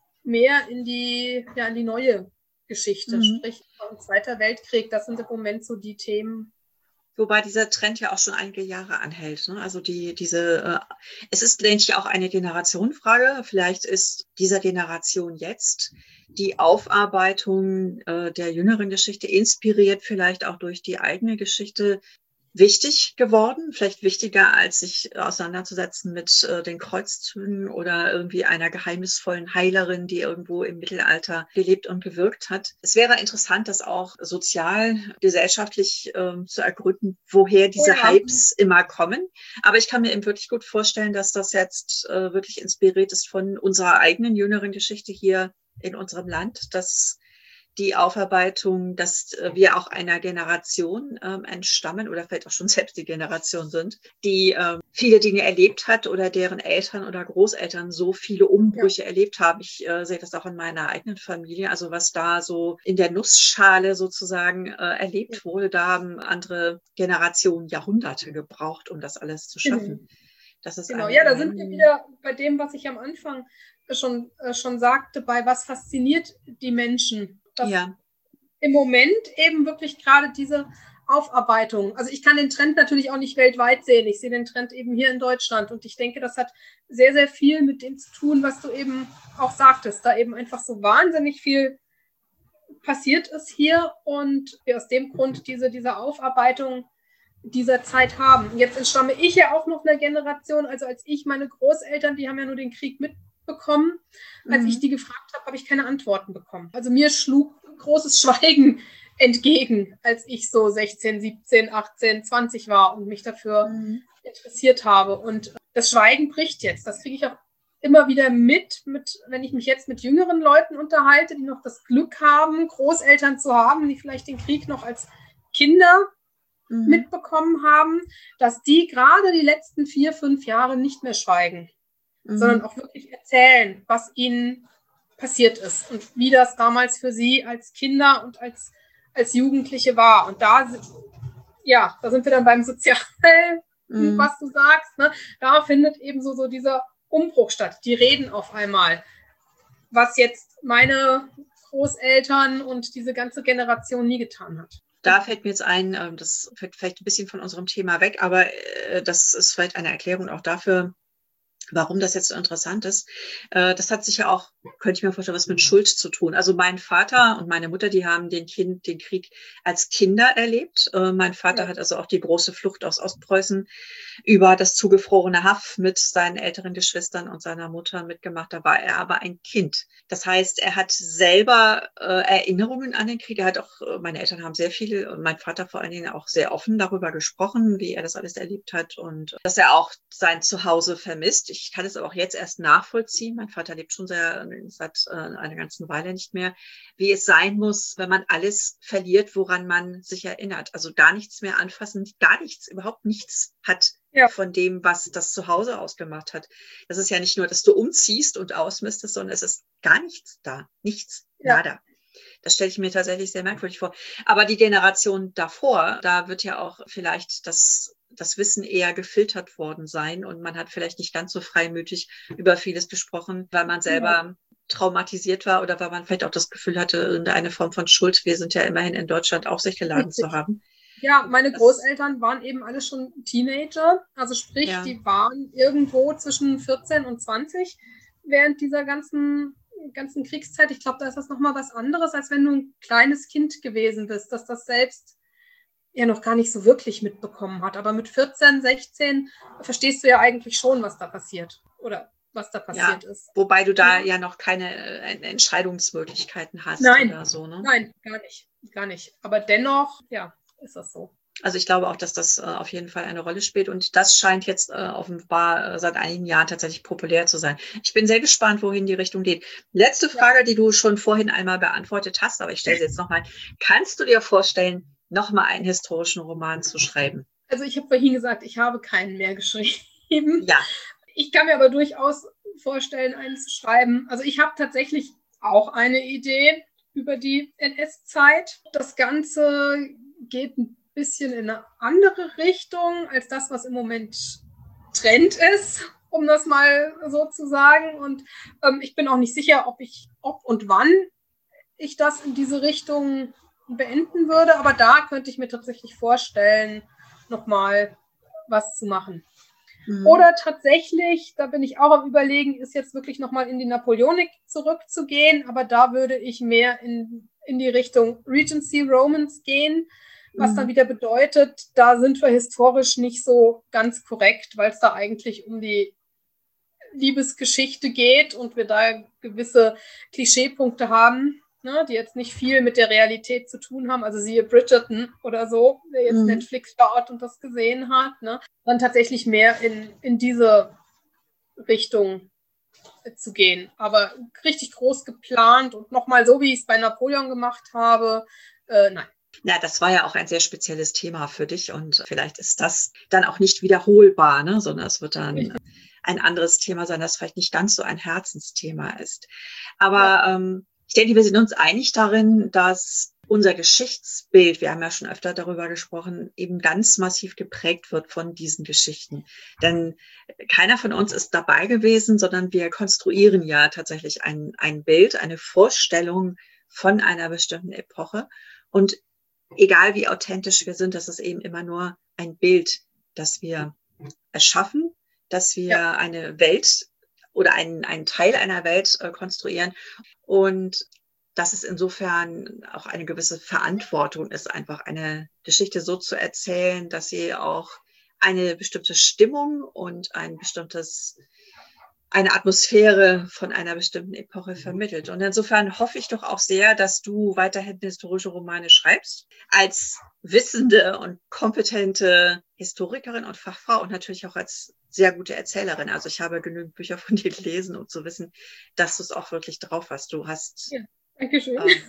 mehr in die, ja, in die neue Geschichte, Mhm. sprich Zweiter Weltkrieg. Das sind im Moment so die Themen. Wobei dieser Trend ja auch schon einige Jahre anhält. Ne? Also die, diese, äh, es ist, denke ich, auch eine Generationenfrage. Vielleicht ist dieser Generation jetzt die Aufarbeitung äh, der jüngeren Geschichte, inspiriert vielleicht auch durch die eigene Geschichte, wichtig geworden, vielleicht wichtiger, als sich auseinanderzusetzen mit äh, den Kreuzzügen oder irgendwie einer geheimnisvollen Heilerin, die irgendwo im Mittelalter gelebt und gewirkt hat. Es wäre interessant, das auch sozial, gesellschaftlich äh, zu ergründen, woher Oh diese ja. Hypes immer kommen. Aber ich kann mir eben wirklich gut vorstellen, dass das jetzt äh, wirklich inspiriert ist von unserer eigenen jüngeren Geschichte hier in unserem Land, dass die Aufarbeitung, dass wir auch einer Generation ähm, entstammen oder vielleicht auch schon selbst die Generation sind, die ähm, viele Dinge erlebt hat oder deren Eltern oder Großeltern so viele Umbrüche ja. erlebt haben. Ich äh, sehe das auch in meiner eigenen Familie. Also was da so in der Nussschale sozusagen äh, erlebt wurde, da haben andere Generationen Jahrhunderte gebraucht, um das alles zu schaffen. Mhm. Das ist Genau, eine ja, da sind wir wieder bei dem, was ich am Anfang schon, äh, schon sagte, bei was fasziniert die Menschen. Das ja. Im Moment eben wirklich gerade diese Aufarbeitung. Also ich kann den Trend natürlich auch nicht weltweit sehen. Ich sehe den Trend eben hier in Deutschland. Und ich denke, das hat sehr, sehr viel mit dem zu tun, was du eben auch sagtest. Da eben einfach so wahnsinnig viel passiert ist hier und wir aus dem Grund diese, diese Aufarbeitung dieser Zeit haben. Jetzt entstamme ich ja auch noch einer Generation, also als ich, meine Großeltern, die haben ja nur den Krieg mitbekommen. Als mhm. ich die gefragt habe, habe ich keine Antworten bekommen. Also mir schlug großes Schweigen entgegen, als ich so sechzehn, siebzehn, achtzehn, zwanzig war und mich dafür mhm. interessiert habe. Und das Schweigen bricht jetzt. Das kriege ich auch immer wieder mit, mit, wenn ich mich jetzt mit jüngeren Leuten unterhalte, die noch das Glück haben, Großeltern zu haben, die vielleicht den Krieg noch als Kinder mhm. mitbekommen haben, dass die gerade die letzten vier, fünf Jahre nicht mehr schweigen, mhm. sondern auch wirklich erzählen, was ihnen passiert ist und wie das damals für sie als Kinder und als, als Jugendliche war. Und da, ja, da sind wir dann beim Sozialen, mhm. was du sagst, ne? Da findet eben so, so dieser Umbruch statt. Die reden auf einmal, was jetzt meine Großeltern und diese ganze Generation nie getan hat. Da fällt mir jetzt ein, das fällt vielleicht ein bisschen von unserem Thema weg, aber das ist vielleicht eine Erklärung auch dafür, warum das jetzt so interessant ist. Das hat sicher auch, könnte ich mir vorstellen, was mit Schuld zu tun. Also mein Vater und meine Mutter, die haben den, kind, den Krieg als Kinder erlebt. Mein Vater ja. hat also auch die große Flucht aus Ostpreußen über das zugefrorene Haff mit seinen älteren Geschwistern und seiner Mutter mitgemacht. Da war er aber ein Kind. Das heißt, er hat selber äh, Erinnerungen an den Krieg. Er hat auch, meine Eltern haben sehr viel und mein Vater vor allen Dingen auch sehr offen darüber gesprochen, wie er das alles erlebt hat und dass er auch sein Zuhause vermisst. Ich kann es aber auch jetzt erst nachvollziehen. Mein Vater lebt schon sehr, seit äh, einer ganzen Weile nicht mehr, wie es sein muss, wenn man alles verliert, woran man sich erinnert. Also gar nichts mehr anfassen, gar nichts, überhaupt nichts hat ja. von dem, was das Zuhause ausgemacht hat. Das ist ja nicht nur, dass du umziehst und ausmistest, sondern es ist gar nichts da. Nichts, ja. nada. Das stelle ich mir tatsächlich sehr merkwürdig vor. Aber die Generation davor, da wird ja auch vielleicht das das Wissen eher gefiltert worden sein und man hat vielleicht nicht ganz so freimütig über vieles gesprochen, weil man selber ja. traumatisiert war oder weil man vielleicht auch das Gefühl hatte, irgendeine Form von Schuld, wir sind ja immerhin in Deutschland, auf sich geladen zu haben. Ja, meine Großeltern waren eben alle schon Teenager, also sprich, ja. die waren irgendwo zwischen vierzehn und zwanzig während dieser ganzen, ganzen Kriegszeit. Ich glaube, da ist das nochmal was anderes, als wenn du ein kleines Kind gewesen bist, dass das selbst ja noch gar nicht so wirklich mitbekommen hat. Aber mit vierzehn, sechzehn verstehst du ja eigentlich schon, was da passiert. Oder was da passiert ja, ist. Wobei du da ja, ja noch keine äh, Entscheidungsmöglichkeiten hast nein, oder so, ne? Nein, gar nicht, gar nicht. Aber dennoch, ja, ist das so. Also ich glaube auch, dass das äh, auf jeden Fall eine Rolle spielt und das scheint jetzt äh, offenbar äh, seit einigen Jahren tatsächlich populär zu sein. Ich bin sehr gespannt, wohin die Richtung geht. Letzte Frage, ja. die du schon vorhin einmal beantwortet hast, aber ich stelle sie jetzt nochmal. Kannst du dir vorstellen, nochmal einen historischen Roman zu schreiben? Also ich habe vorhin gesagt, ich habe keinen mehr geschrieben. Ja. Ich kann mir aber durchaus vorstellen, einen zu schreiben. Also ich habe tatsächlich auch eine Idee über die N S-Zeit. Das Ganze geht ein bisschen in eine andere Richtung als das, was im Moment Trend ist, um das mal so zu sagen. Und ähm, ich bin auch nicht sicher, ob ich, ob und wann ich das in diese Richtung beenden würde. Aber da könnte ich mir tatsächlich vorstellen, nochmal was zu machen. Mhm. Oder tatsächlich, da bin ich auch am Überlegen, ist jetzt wirklich nochmal in die Napoleonik zurückzugehen. Aber da würde ich mehr in, in die Richtung Regency Romans gehen. Was dann wieder bedeutet, da sind wir historisch nicht so ganz korrekt, weil es da eigentlich um die Liebesgeschichte geht und wir da gewisse Klischeepunkte haben, ne, die jetzt nicht viel mit der Realität zu tun haben. Also siehe Bridgerton oder so, der jetzt mhm. Netflix schaut und das gesehen hat. Ne, dann tatsächlich mehr in, in diese Richtung zu gehen. Aber richtig groß geplant und nochmal so, wie ich es bei Napoleon gemacht habe, äh, nein. Ja, das war ja auch ein sehr spezielles Thema für dich und vielleicht ist das dann auch nicht wiederholbar, ne? Sondern es wird dann ein anderes Thema sein, das vielleicht nicht ganz so ein Herzensthema ist. Aber ja. ähm, ich denke, wir sind uns einig darin, dass unser Geschichtsbild, wir haben ja schon öfter darüber gesprochen, eben ganz massiv geprägt wird von diesen Geschichten. Denn keiner von uns ist dabei gewesen, sondern wir konstruieren ja tatsächlich ein, ein Bild, eine Vorstellung von einer bestimmten Epoche. Und egal wie authentisch wir sind, das ist eben immer nur ein Bild, das wir erschaffen, dass wir ja. eine Welt oder einen, einen Teil einer Welt äh, konstruieren und dass es insofern auch eine gewisse Verantwortung ist, einfach eine Geschichte so zu erzählen, dass sie auch eine bestimmte Stimmung und ein bestimmtes eine Atmosphäre von einer bestimmten Epoche vermittelt. Und insofern hoffe ich doch auch sehr, dass du weiterhin historische Romane schreibst, als wissende und kompetente Historikerin und Fachfrau und natürlich auch als sehr gute Erzählerin. Also ich habe genügend Bücher von dir gelesen, um zu wissen, dass du es auch wirklich drauf hast. Du hast, ja, danke schön. Ähm,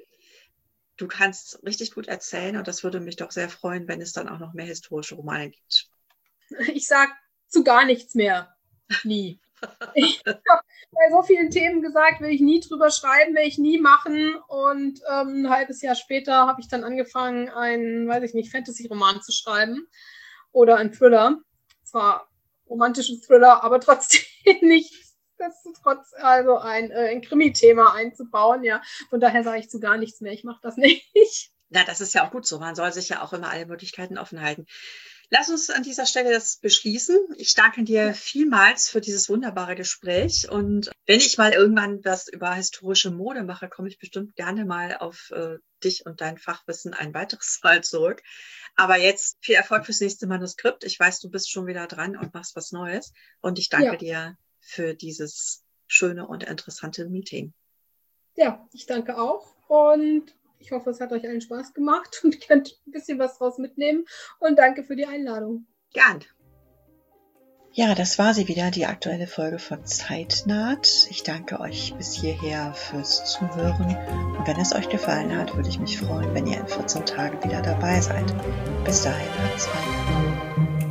du kannst richtig gut erzählen und das würde mich doch sehr freuen, wenn es dann auch noch mehr historische Romane gibt. Ich sag zu gar nichts mehr. Nie. Ich habe bei so vielen Themen gesagt, will ich nie drüber schreiben, will ich nie machen. Und ähm, ein halbes Jahr später habe ich dann angefangen, einen, weiß ich nicht, Fantasy-Roman zu schreiben oder einen Thriller. Zwar romantischen Thriller, aber trotzdem nicht, trotz also ein, äh, ein Krimi-Thema einzubauen. Ja, von daher sage ich zu gar nichts mehr. Ich mache das nicht. Na, das ist ja auch gut so. Man soll sich ja auch immer alle Möglichkeiten offen halten. Lass uns an dieser Stelle das beschließen. Ich danke dir vielmals für dieses wunderbare Gespräch. Und wenn ich mal irgendwann was über historische Mode mache, komme ich bestimmt gerne mal auf äh, dich und dein Fachwissen ein weiteres Mal zurück. Aber jetzt viel Erfolg fürs nächste Manuskript. Ich weiß, du bist schon wieder dran und machst was Neues. Und ich danke ja. dir für dieses schöne und interessante Meeting. Ja, ich danke auch. Und ich hoffe, es hat euch allen Spaß gemacht und ihr könnt ein bisschen was draus mitnehmen. Und danke für die Einladung. Gern. Ja, das war sie wieder, die aktuelle Folge von Zeitnaht. Ich danke euch bis hierher fürs Zuhören. Und wenn es euch gefallen hat, würde ich mich freuen, wenn ihr in vierzehn Tagen wieder dabei seid. Bis dahin, habt's fein.